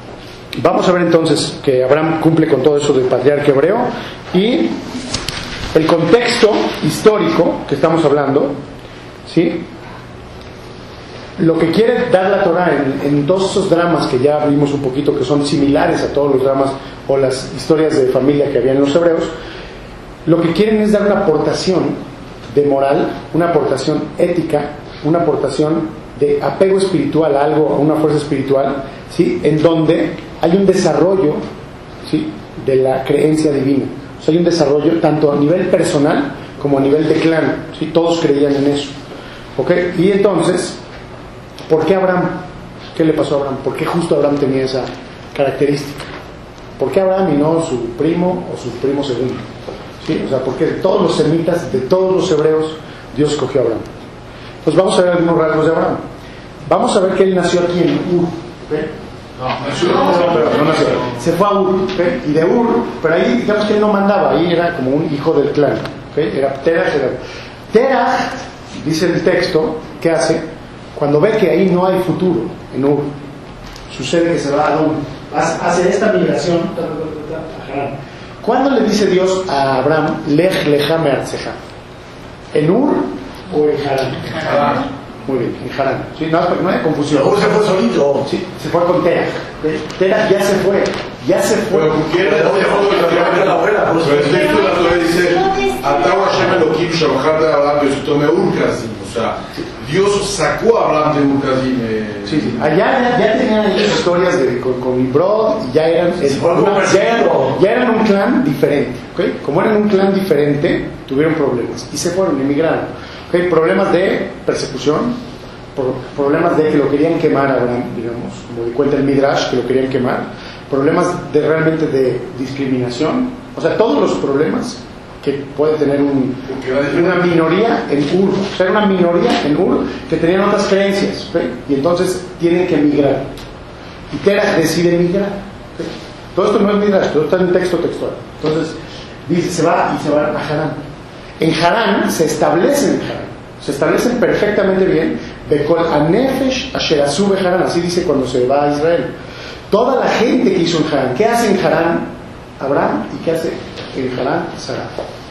[SPEAKER 1] vamos a ver entonces que Abraham cumple con todo eso del patriarca hebreo y el contexto histórico que estamos hablando, ¿sí? Lo que quiere dar la Torah en, en todos esos dramas que ya vimos un poquito, que son similares a todos los dramas o las historias de familia que había en los hebreos, lo que quieren es dar una aportación de moral, una aportación ética, una aportación de apego espiritual a algo, a una fuerza espiritual, ¿sí? En donde hay un desarrollo, ¿sí? De la creencia divina. O sea, hay un desarrollo tanto a nivel personal como a nivel de clan, ¿sí? Todos creían en eso, ¿ok? Y entonces, ¿por qué Abraham? ¿Qué le pasó a Abraham? ¿Por qué justo Abraham tenía esa característica? ¿Por qué Abraham y no su primo o su primo segundo? ¿Sí? O sea, ¿por qué de todos los semitas, de todos los hebreos, Dios escogió a Abraham? Pues vamos a ver algunos rasgos de Abraham. Vamos a ver que él nació aquí en Ur, ¿okay? No, no, pero no nació. Se fue a Ur, ¿okay? Y de Ur, pero ahí digamos que él no mandaba, ahí era como un hijo del clan, ¿okay? Era Terach, era... Terach, dice el texto, ¿qué hace? Cuando ve que ahí no hay futuro en Ur, sucede que se va a dónde, hace esta migración a Harán. ¿Cuándo le dice Dios a Abraham, Lej leja me'artzeja? ¿En Ur o en Harán?
[SPEAKER 7] Harán.
[SPEAKER 1] Muy bien, en Harán. Sí, no, no hay confusión.
[SPEAKER 7] Ur se fue solito.
[SPEAKER 1] Sí, se fue con Terach. Terach ya se fue, ya se fue.
[SPEAKER 4] Pero quiere
[SPEAKER 7] Pero oye, fue la abuela.
[SPEAKER 4] Pero el texto de la Torah dice, Atau Hashem Elohim Shalchar de Abraham Besutome Ur Kasdim. O sea, Dios sacó a Abraham de Ur Kasdim. Eh.
[SPEAKER 1] Sí, sí. Allá ya, ya tenían ahí historias de, con, con Nimrod y ya eran, es,
[SPEAKER 7] fue
[SPEAKER 1] una,
[SPEAKER 7] como
[SPEAKER 1] ya, eran,
[SPEAKER 7] persiguiendo.
[SPEAKER 1] ya eran un clan diferente. ¿Okay? Como eran un clan diferente, tuvieron problemas y se fueron, emigraron. ¿Okay? Problemas de persecución, por, problemas de que lo querían quemar a Abraham, digamos, como de cuenta el Midrash, que lo querían quemar, problemas de realmente de discriminación, o sea, todos los problemas que puede tener un, una minoría en Ur, o sea, era una minoría en Ur que tenían otras creencias, ¿okay? Y entonces tienen que emigrar. Y Terach decide emigrar. ¿Okay? Todo esto no es Midrash, todo está en texto textual. Entonces, dice, se va y se va a Harán. En Harán se establecen en Harán, se establecen perfectamente bien. Bekol anefesh asher asu beharán, así dice cuando se va a Israel. Toda la gente que hizo en Harán, ¿qué hace en Harán Abraham y qué hace en Harán Sara?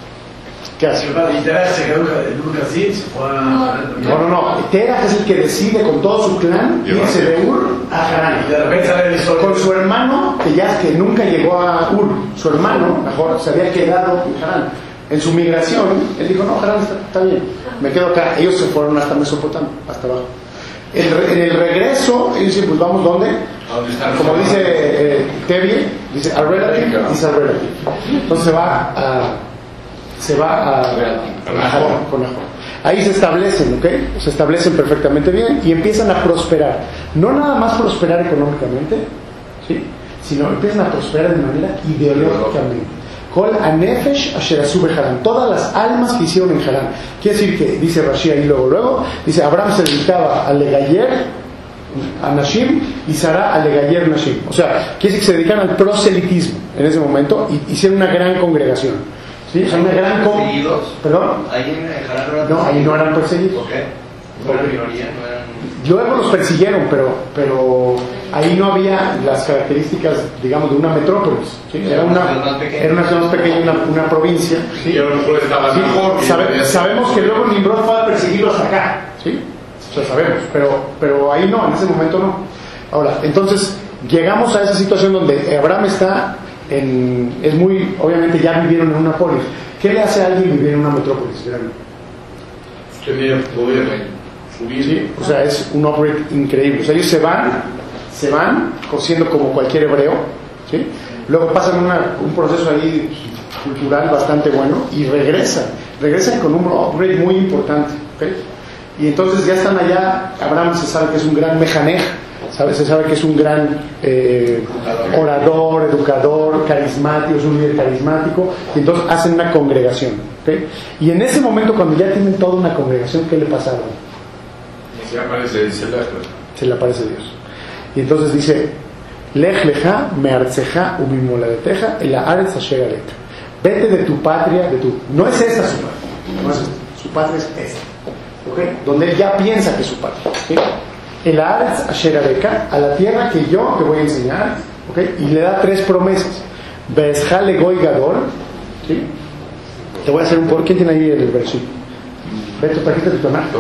[SPEAKER 1] ¿Qué hace?
[SPEAKER 7] Y Terach se quedó en Ur Kasdim, se fue a...
[SPEAKER 1] No, no, no. Terach es el que decide con todo su clan irse de Ur a Harán.
[SPEAKER 7] Y de repente sale la historia.
[SPEAKER 1] Con su hermano, que ya que nunca llegó a Ur, su hermano, mejor, se había quedado en Harán. En su migración, él dijo, no, Harán está, está bien, me quedo acá. Ellos se fueron hasta Mesopotamia, hasta abajo. El, en el regreso, ellos dicen, pues vamos, ¿dónde? Como dice eh, Tevye, dice, a relative, dice a relative. Entonces se va a... se va a, a, a con Nahor. Ahí se establecen, ¿ok? Se establecen perfectamente bien y empiezan a prosperar. No nada más prosperar económicamente, ¿sí? Sino empiezan a prosperar de manera ideológicamente. Kol anefesh asher asu beharán. Todas las almas que hicieron en Harán. Quiere decir que, dice Rashi ahí luego, luego, dice, Abraham se dedicaba a Legayer, a Nashim, y Sara a Legayer Nashim. O sea, quiere decir que se dedican al proselitismo en ese momento y hicieron una gran congregación. ¿Sí? O sea, una gran con...
[SPEAKER 5] ¿Perseguidos?
[SPEAKER 1] ¿Perdón?
[SPEAKER 5] Ahí en Harán no eran
[SPEAKER 1] No, ahí no eran perseguidos.
[SPEAKER 5] ¿Por qué? ¿No eran minoría? ¿No eran...?
[SPEAKER 1] Luego los persiguieron, pero, pero ahí no había las características, digamos, de una metrópolis. ¿Sí? Era una, era una ciudad más pequeña, una, una provincia. ¿Sí?
[SPEAKER 4] Y a lo mejor estaba
[SPEAKER 1] Sí,
[SPEAKER 4] mejor.
[SPEAKER 1] sabe- sabemos que luego Nimrod fue a perseguirlos acá, ¿sí? O sea, sabemos, pero, pero ahí no, en ese momento no. Ahora, entonces, llegamos a esa situación donde Abraham está en, es muy, obviamente ya vivieron en una polis. ¿Qué le hace a alguien vivir en una metrópolis grande?
[SPEAKER 4] Tener poder, subir.
[SPEAKER 1] ¿Sí? O sea, es un upgrade increíble. O sea, ellos se van, se van, siendo como cualquier hebreo, ¿sí? Luego pasan una, un proceso ahí cultural bastante bueno y regresan, regresan con un upgrade muy importante, ¿okay? Y entonces ya están allá. Abraham se sabe que es un gran mejanej, ¿sabe? Se sabe que es un gran eh, orador, educador, carismático, es un líder carismático, y entonces hacen una congregación, ¿okay? Y en ese momento, cuando ya tienen toda una congregación, ¿qué le pasa a Abraham?
[SPEAKER 4] Se aparece, dice la...
[SPEAKER 1] Se le aparece Dios. Y entonces dice, Lej leja me'artzeja umimoladeteja el haaretz asher areta. Vete de tu patria, de tu... No es esta su patria, no es esta. Su patria es esta, ¿okay? Donde él ya piensa que es su patria, ¿sí? El haaretz asher areta, a la tierra que yo te voy a enseñar, ¿okay? Y le da tres promesas. Be'ezja legoy gadol, ¿sí? Te voy a hacer un por... ¿Quién tiene ahí el versículo? Ve tu trajiste tu tonal.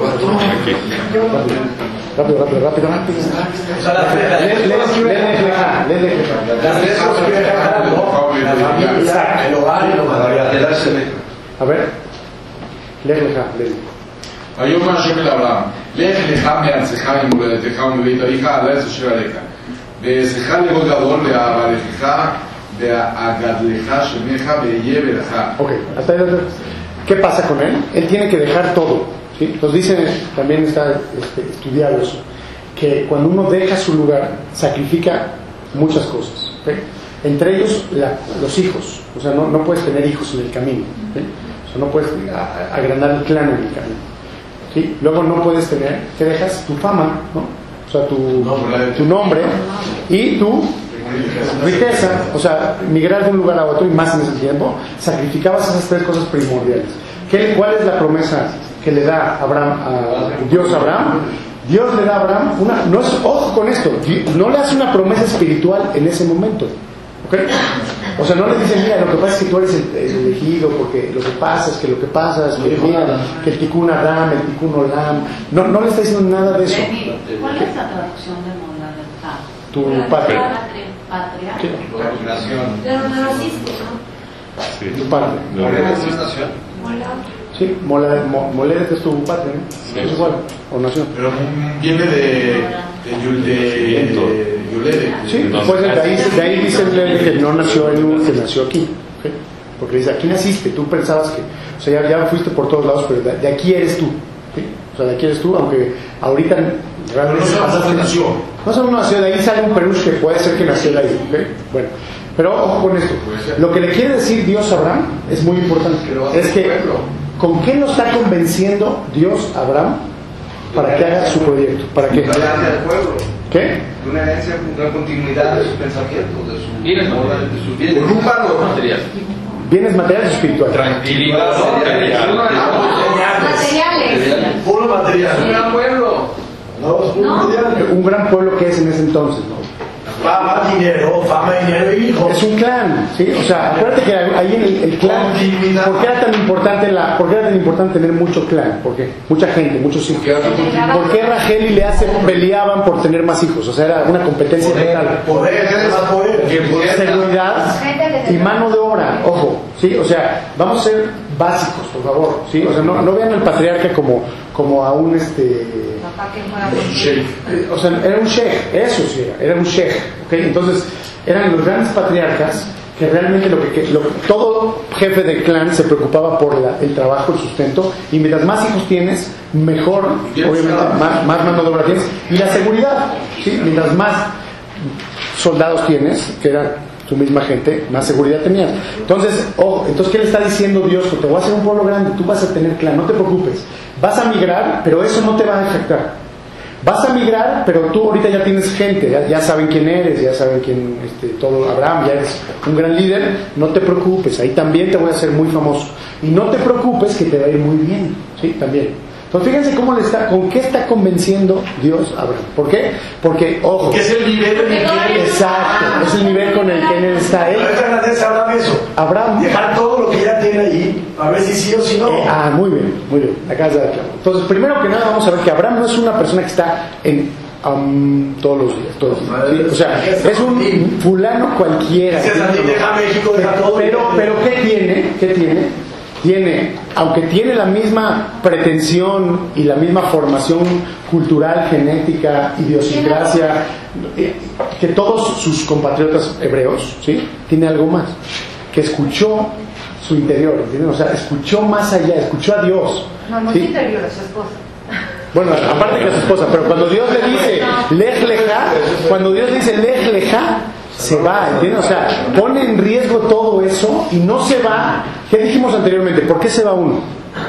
[SPEAKER 1] Rápido, rápido, rápido, rápido.
[SPEAKER 7] O sea, la
[SPEAKER 1] Le- le- le- le- leja, le- le-
[SPEAKER 7] las tres cosas que dejaron, ¿no? La familia, el hogar y lo material.
[SPEAKER 1] A ver. Lej leja, le-
[SPEAKER 4] היום השם אל אברהם, לך לך מארצך ממולדתך ומבית אביך על הארץ אשר עליך. ועזך לגוי גדול ואברכך ואגדלך שמך ואהיה ברך.
[SPEAKER 1] Ok, hasta ahí. ¿Qué pasa con él? Él tiene que dejar todo, ¿sí? Nos dicen, también está este, estudiado eso, que cuando uno deja su lugar, sacrifica muchas cosas, ¿ok? Entre ellos la, los hijos. O sea, no, no puedes tener hijos en el camino, ¿sí? O sea, no puedes a- agrandar el clan en el camino, ¿sí? Luego no puedes tener, ¿qué dejas? Tu fama, ¿no? O sea, tu, tu nombre y tu riqueza. O sea, migrar de un lugar a otro, y más en ese tiempo, sacrificabas esas tres cosas primordiales. ¿Qué, ¿Cuál es la promesa que le da Abraham, a Dios a Abraham? Dios le da a Abraham una, no es, ojo con esto, no le hace una promesa espiritual en ese momento, ¿ok? O sea, no le dice, mira, lo que pasa es que tú eres el, el elegido, porque lo que pasa es que lo que pasa es que, mira, que el tikkun Adam, el tikkun Olam, no, no le está diciendo nada de eso.
[SPEAKER 2] ¿Cuál es la traducción de Moladá?
[SPEAKER 1] Tu padre.
[SPEAKER 2] Patria.
[SPEAKER 1] Sí.
[SPEAKER 6] Pero no naciste, ¿no?
[SPEAKER 3] Sí.
[SPEAKER 1] Tu padre.
[SPEAKER 3] No, no, sí.
[SPEAKER 1] Sí, Moledet mo, Moledet es tu patria, ¿no?
[SPEAKER 3] Sí.
[SPEAKER 1] Es igual, o nación.
[SPEAKER 4] Pero viene de, de, Yul- de, de Yulede.
[SPEAKER 1] Sí, pues de ahí, de ahí dice el que no nació en un, que nació aquí, ¿ok? Porque dice, aquí naciste, tú pensabas que, o sea, ya, ya fuiste por todos lados, pero de, de aquí eres tú, ¿sí? O sea, de aquí eres tú, aunque ahorita realmente
[SPEAKER 7] no sabemos dónde nació.
[SPEAKER 1] No sabemos dónde nació, de ahí sale un perush que puede ser que nació de ahí, ¿ok? Bueno, pero ojo con esto, lo que le quiere decir Dios a Abraham es muy importante, es que ¿con qué lo está convenciendo Dios a Abraham para que haga su proyecto? ¿Para qué?
[SPEAKER 5] Una herencia del pueblo,
[SPEAKER 1] ¿Qué?
[SPEAKER 5] de una herencia, una continuidad de sus pensamientos, de su
[SPEAKER 8] Bienes materiales.
[SPEAKER 5] de sus bienes.
[SPEAKER 8] Con un palo material.
[SPEAKER 1] Bienes materiales y espirituales.
[SPEAKER 8] Tranquilidad material.
[SPEAKER 6] Materiales.
[SPEAKER 7] Puro material.
[SPEAKER 8] Un gran pueblo.
[SPEAKER 7] No, es puro material.
[SPEAKER 1] Un gran pueblo que es en ese entonces, ¿no?
[SPEAKER 7] Fama, dinero, fama, dinero y hijos.
[SPEAKER 1] Es un clan, ¿sí? O sea, acuérdate que ahí en el, el clan,
[SPEAKER 7] Continuidad.
[SPEAKER 1] ¿por qué era tan importante la, por qué era tan importante tener mucho clan? ¿Por qué? Mucha gente, muchos hijos. ¿Por qué Rachel y Lea se peleaban por tener más hijos? O sea, era una competencia total.
[SPEAKER 7] Poder, más poder.
[SPEAKER 1] Seguridad y mano de obra, ojo, ¿sí? O sea, vamos a ser básicos, por favor, ¿sí? O sea, no, no vean al patriarca como, como a un este...
[SPEAKER 2] Papá que fuera
[SPEAKER 1] O sea, era un sheikh, eso sí era, era un sheikh, ¿ok? Entonces, eran los grandes patriarcas que realmente lo que, que lo, todo jefe de clan se preocupaba por la, el trabajo, el sustento, y mientras más hijos tienes, mejor, obviamente, más, más mano de obra tienes, y la seguridad, ¿sí? Mientras más soldados tienes, que era tu misma gente, más seguridad tenías. Entonces, oh, entonces ¿qué le está diciendo Dios? Que te voy a hacer un pueblo grande, tú vas a tener clan, no te preocupes. Vas a migrar, pero eso no te va a afectar. Vas a migrar, pero tú ahorita ya tienes gente, ya, ya saben quién eres, ya saben quién, este, todo Abraham, ya eres un gran líder, no te preocupes, ahí también te voy a hacer muy famoso. Y no te preocupes que te va a ir muy bien, ¿sí? También. Entonces fíjense cómo le está, con qué está convenciendo Dios a Abraham. ¿Por qué? Porque, ojo,
[SPEAKER 7] Que es el nivel en el que él
[SPEAKER 1] exacto, es el nivel con el que él está. Él,
[SPEAKER 7] Ahorita agradece a Abraham eso.
[SPEAKER 1] Abraham,
[SPEAKER 7] Dejar todo lo que ya tiene ahí, a ver si sí o si no.
[SPEAKER 1] Eh, ah, muy bien, muy bien. Acabas de dar claro. Entonces, primero que nada, vamos a ver que Abraham no es una persona que está en um, todos los días. Todos los días, ¿sí? O sea, es un fulano cualquiera.
[SPEAKER 7] Ese es así, deja México, deja todo.
[SPEAKER 1] Pero, pero ¿qué tiene? ¿Qué tiene? Tiene, aunque tiene la misma pretensión y la misma formación cultural, genética, idiosincrasia eh, que todos sus compatriotas hebreos, ¿sí? Tiene algo más, que escuchó su interior, ¿entienden? O sea, escuchó más allá, escuchó a Dios.
[SPEAKER 6] No, no
[SPEAKER 1] ¿sí?
[SPEAKER 6] es interior, es su esposa.
[SPEAKER 1] Bueno, aparte que a su esposa, pero cuando Dios le dice Lej Leja, cuando Dios le dice Lej Leja, se va, ¿entiendes? O sea, pone en riesgo todo eso y no se va. ¿Qué dijimos anteriormente? ¿Por qué se va uno?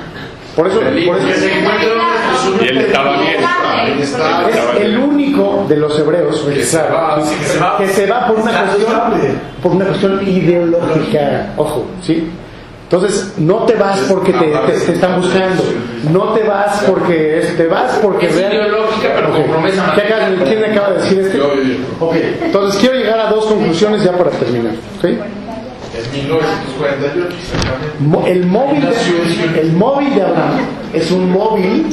[SPEAKER 1] Por eso, por eso
[SPEAKER 7] Que se encuentra
[SPEAKER 3] Y él estaba bien.
[SPEAKER 1] es el único de los hebreos registrados
[SPEAKER 7] que se va,
[SPEAKER 1] que se va por una cuestión, por una cuestión ideológica. Ojo, ¿sí? Entonces, no te vas porque te, te, te están buscando. No te vas porque te vas porque
[SPEAKER 8] Es ideológica, pero con promesa
[SPEAKER 1] ¿Qué acaba- ¿Quién me acaba de decir este?
[SPEAKER 4] Yo, yo, yo.
[SPEAKER 1] Ok, entonces quiero llegar a dos conclusiones ya para terminar. ¿Ok?
[SPEAKER 4] En mil novecientos cuarenta y ocho, exactamente.
[SPEAKER 1] Mo- El móvil, de, el móvil de Abraham es un móvil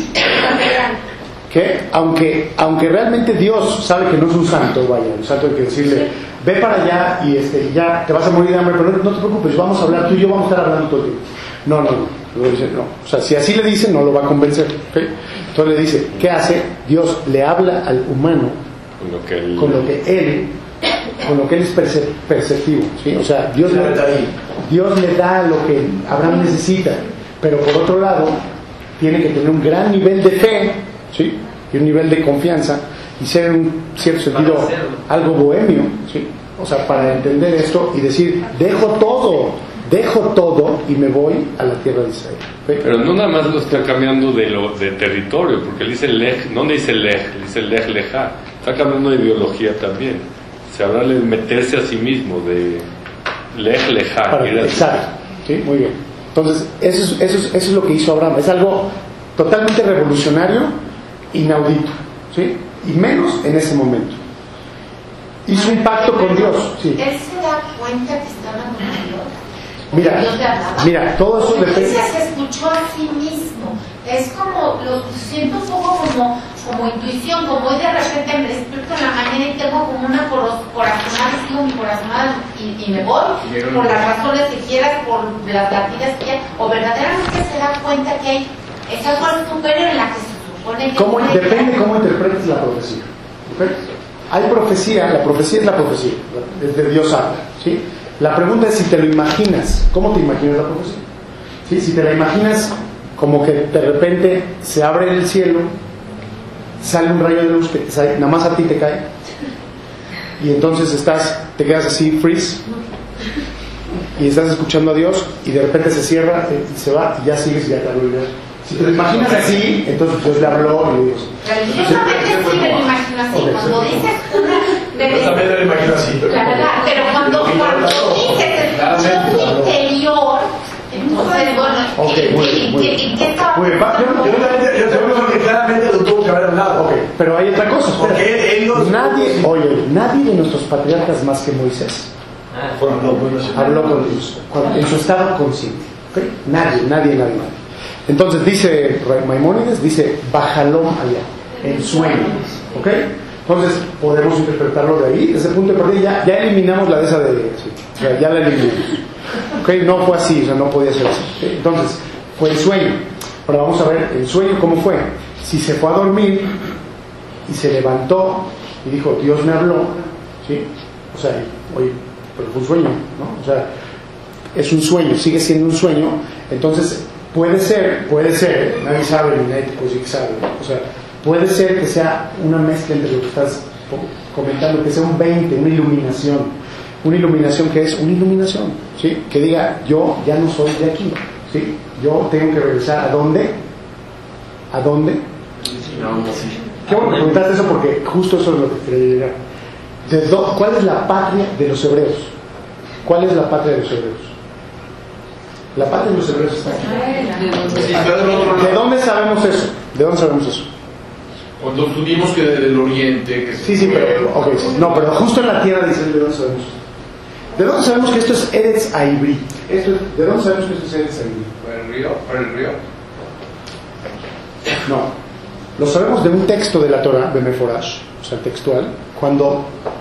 [SPEAKER 1] que, aunque, aunque realmente Dios sabe que no es un santo, vaya, un santo hay que decirle, ve para allá y este, ya te vas a morir de hambre, pero no, no te preocupes, vamos a hablar, tú y yo vamos a estar hablando todo el tiempo. No, no, no, luego dice, no. O sea, si así le dice, no lo va a convencer. ¿Okay? Entonces le dice, ¿qué hace? Dios le habla al humano
[SPEAKER 3] Con lo que él,
[SPEAKER 1] con lo que él, con lo que él es perce- perceptivo, ¿sí? O sea, Dios le, Dios le da lo que Abraham necesita, pero por otro lado tiene que tener un gran nivel de fe, ¿sí? Y un nivel de confianza y ser en un cierto sentido algo bohemio, ¿sí? O sea, para entender esto y decir, dejo todo, dejo todo y me voy a la tierra de Israel. ¿Sí?
[SPEAKER 3] pero no nada más lo está cambiando de lo de territorio, porque él dice lej, no le dice lej, le dice lej leja, está cambiando de ideología también. Se habla de meterse a sí mismo, de lej leja.
[SPEAKER 1] Para-
[SPEAKER 3] ir a-
[SPEAKER 1] exacto, ¿sí? Muy bien. Entonces, eso es, eso, es, eso es lo que hizo Abraham. Es algo totalmente revolucionario, inaudito. ¿sí? Y menos en ese momento. Hizo un pacto con Dios. Sí.
[SPEAKER 10] Él se da cuenta que estaba con Dios.
[SPEAKER 1] Mira,
[SPEAKER 10] Dios le hablaba.
[SPEAKER 1] mira, todo eso depende.
[SPEAKER 10] Dice, se escuchó a sí mismo. Es como, lo siento un poco como, como intuición, como hoy de repente me despierto en la mañana y tengo como una coraz- corazonada, sigo mi corazonada y, y me voy, por las razones que quieras, por las latidas que quieras, o verdaderamente se da cuenta que hay esa fuerza superior en la que se supone que...
[SPEAKER 1] ¿Cómo,
[SPEAKER 10] puede
[SPEAKER 1] depende
[SPEAKER 10] llegar.
[SPEAKER 1] cómo interpretes la profecía. ¿Ok? Hay profecía, la profecía es la profecía, es de Dios habla, ¿sí? La pregunta es si te lo imaginas. ¿Cómo te imaginas la profecía? ¿Sí? Si te la imaginas como que de repente se abre el cielo, sale un rayo de luz que te sale, nada más a ti te cae, y entonces estás, te quedas así, freeze, y estás escuchando a Dios, y de repente se cierra y se va, y ya sigues y ya te olvidas. Si te lo imaginas así, entonces Dios le habló y le dijo...
[SPEAKER 10] Religiosamente sí me lo imagino así.
[SPEAKER 1] Okay,
[SPEAKER 10] Cuando
[SPEAKER 1] sí.
[SPEAKER 10] dices una...
[SPEAKER 7] Yo también me lo imagino así. Pero,
[SPEAKER 10] La verdad, pero cuando, cuando dices escuchó mi interior, entonces, bueno,
[SPEAKER 1] Ok,
[SPEAKER 10] ¿y-
[SPEAKER 1] muy
[SPEAKER 10] y-
[SPEAKER 1] bien, muy
[SPEAKER 10] y-
[SPEAKER 1] bien.
[SPEAKER 10] y qué estaba
[SPEAKER 1] Muy bien, va, yo no-
[SPEAKER 7] yo también, yo seguro que claramente lo tuvo que haber hablado.
[SPEAKER 1] Ok, pero hay otra cosa. espera.
[SPEAKER 7] Porque él no-
[SPEAKER 1] Nadie, oye, nadie de nuestros patriarcas más que Moisés habló con Dios cuando- en su estado consciente. ¿Ok? Nadie, nadie, nadie, nadie. Entonces dice Maimónides, dice Bajalom allá, en sueños. ¿Ok? Entonces podemos interpretarlo de ahí, desde el punto de partida ya, ya eliminamos la de esa de... Sí, o sea, ya la eliminamos. ¿Ok? No fue así, o sea, no podía ser así. ¿Ok? Entonces, fue el sueño. Ahora vamos a ver el sueño cómo fue. Si se fue a dormir y se levantó y dijo, Dios me habló, ¿sí? O sea, oye, pero fue un sueño, ¿no? O sea, es un sueño, sigue siendo un sueño. Entonces, puede ser, puede ser, nadie sabe, ni nadie te puede decir que sabe, o sea, puede ser que sea una mezcla entre lo que estás comentando, que sea un veinte, una iluminación, una iluminación que es una iluminación, ¿sí? Que diga, yo ya no soy de aquí, ¿sí? Yo tengo que regresar, ¿a dónde? ¿A dónde? Qué bueno que preguntaste eso, porque justo eso es lo que quería llegar. ¿De dó- ¿Cuál es la patria de los hebreos? ¿Cuál es la patria de los hebreos? La patria de los hebreos está aquí.
[SPEAKER 4] Sí, pero del otro
[SPEAKER 1] ¿De
[SPEAKER 4] lado.
[SPEAKER 1] dónde sabemos eso? ¿De dónde sabemos eso?
[SPEAKER 4] Cuando tuvimos que del oriente, que se
[SPEAKER 1] Sí, sí,
[SPEAKER 4] fue-
[SPEAKER 1] pero, okay, sí. No, pero justo en la tierra dicen de dónde sabemos. ¿De dónde sabemos que esto es Eretz Aibri? Esto es, ¿de dónde sabemos que esto es Eretz Aibri?
[SPEAKER 4] ¿Por el río? ¿Por el río?
[SPEAKER 1] No, lo sabemos de un texto de la Torah, de Meforash, o sea, textual, cuando,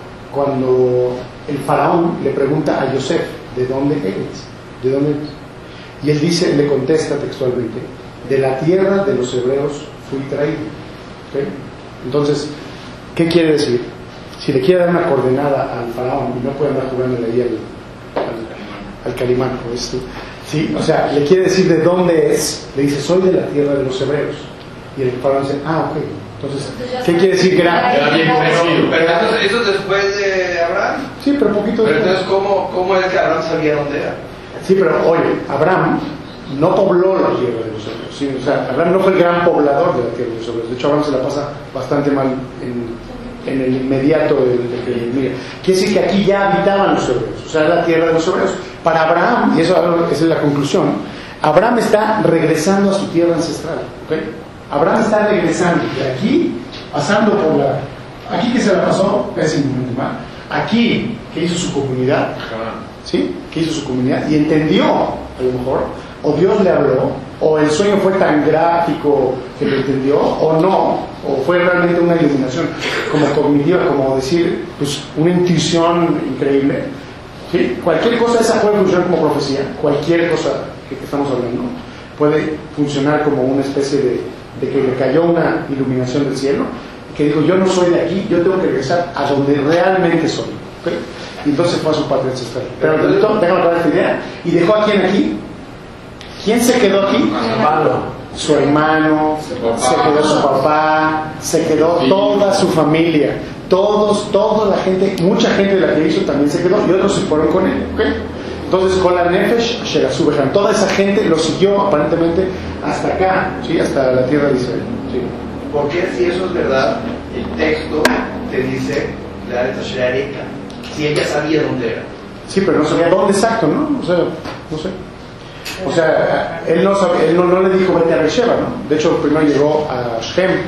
[SPEAKER 1] cuando el faraón le pregunta a Yosef, ¿de dónde eres? ¿De dónde eres? Y él dice, le contesta textualmente, de la tierra de los hebreos fui traído. ¿Ok? Entonces, ¿qué quiere decir? Si le quiere dar una coordenada al faraón y no puede andar jugándole ahí al, al, al calimán, pues, ¿sí? O sea, le quiere decir de dónde es, le dice, soy de la tierra de los hebreos. Y el faraón dice, ah, ok. Entonces, ¿qué quiere decir que era?
[SPEAKER 4] Era bien conocido.
[SPEAKER 5] Pero eso, eso es después de Abraham.
[SPEAKER 1] Sí, pero poquito
[SPEAKER 5] Pero
[SPEAKER 1] después.
[SPEAKER 5] entonces, ¿cómo, cómo es que Abraham sabía dónde era?
[SPEAKER 1] Sí, pero oye, Abraham no pobló la tierra de los hebreos. ¿Sí? O sea, Abraham no fue el gran poblador de la tierra de los hebreos. De hecho, Abraham se la pasa bastante mal en, en el inmediato de, de que mira. Quiere decir que aquí ya habitaban los hebreos. O sea, era la tierra de los hebreos. Para Abraham, y eso esa es la conclusión, Abraham está regresando a su tierra ancestral. ¿Okay? Abraham está regresando de aquí, pasando por la... Aquí que se la pasó, pésimamente mal. Aquí, que hizo su comunidad, ¿sí? Que hizo su comunidad y entendió, a lo mejor, o Dios le habló, o el sueño fue tan gráfico que lo entendió, o no, o fue realmente una iluminación, como cognitiva, como decir, pues una intuición increíble, ¿sí? Cualquier cosa esa puede funcionar como profecía, cualquier cosa que, que estamos hablando puede funcionar como una especie de, de que le cayó una iluminación del cielo, que dijo, yo no soy de aquí, yo tengo que regresar a donde realmente soy, ¿ok? Y entonces fue a su patria ancestral. Pero déjame acabar esta idea. ¿Y dejó a quién aquí? ¿Quién se quedó aquí? Su hermano, se quedó su papá, se quedó toda su familia, todos, toda la gente, mucha gente de la que hizo también se quedó y otros se fueron con él, ¿ok? Entonces, con la Nefesh, Sherazubejan, toda esa gente lo siguió aparentemente hasta acá, ¿sí? Hasta la tierra de Israel, ¿sí?
[SPEAKER 5] ¿Por qué, si eso es verdad, el texto te dice la de Tasherareka? Si ella sabía dónde era.
[SPEAKER 1] Sí, pero no sabía dónde exacto, ¿no? O sea, no sé. O sea, él no, sabía, él no, no le dijo vete a Beersheba, ¿no? De hecho, primero llegó a Shem,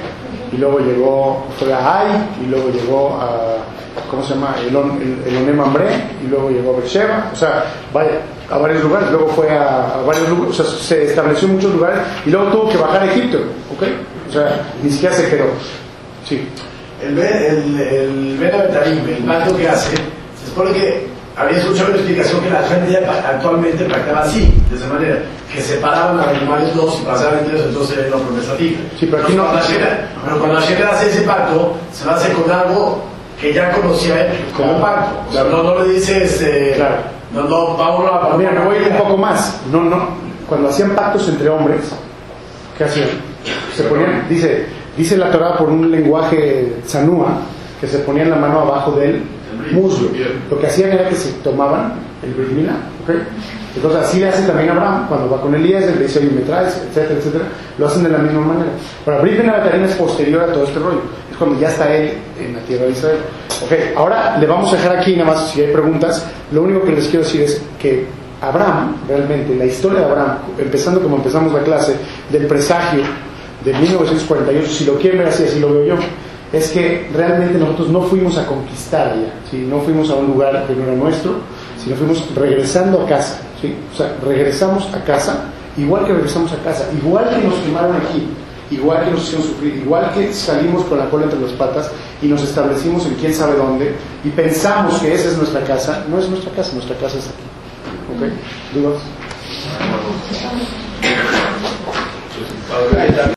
[SPEAKER 1] y luego llegó, fue a Ai, y luego llegó a, ¿cómo se llama? Elon, el, el Onem Mamre, y luego llegó a Beersheba, o sea, vaya, a varios lugares, luego fue a, a varios lugares, o sea, se estableció en muchos lugares, y luego tuvo que bajar a Egipto, ¿ok? O sea, ni siquiera se quedó. Sí.
[SPEAKER 7] El, el, el Ben Abetarim, el pacto que hace, se supone que había escuchado una explicación que la gente ya actualmente practicaba así, de esa manera, que separaban a los animales dos y pasaban entre ellos, entonces era una promesa fija.
[SPEAKER 1] Sí, pero aquí no.
[SPEAKER 7] Cuando Hashem, pero cuando Hashem hace ese pacto, se lo hace con algo que ya conocía él como un pacto. O sea, no, no le dice, este,
[SPEAKER 1] claro.
[SPEAKER 7] no, no, vamos a...
[SPEAKER 1] Mira, me voy a ir un poco más. No, no. Cuando hacían pactos entre hombres, ¿qué hacían? Se ponían, dice, dice la Torah por un lenguaje zanúa, que se ponían la mano abajo del muslo. Lo que hacían era que se tomaban el Brit Milá, ¿ok? Entonces así le hace también a Abraham cuando va con Eliezer, le dice, oye, me traes, etcétera, etcétera. Lo hacen de la misma manera. Pero Brit Ben Abetarim es posterior a todo este rollo. Es cuando ya está él en la tierra de Israel. Ok, ahora le vamos a dejar aquí, nada más si hay preguntas. Lo único que les quiero decir es que Abraham, realmente, la historia de Abraham, empezando como empezamos la clase, del presagio de mil novecientos cuarenta y ocho, si lo quieren ver así, así lo veo yo, es que realmente nosotros no fuimos a conquistar allá, ¿sí? No fuimos a un lugar que no era nuestro, sino fuimos regresando a casa, ¿sí? O sea, regresamos a casa, igual que regresamos a casa, igual que nos quemaron aquí, igual que nos hicieron sufrir, igual que salimos con la cola entre las patas y nos establecimos en quién sabe dónde y pensamos que esa es nuestra casa. No es nuestra casa, nuestra casa es aquí. ¿Ok? ¿Dudas?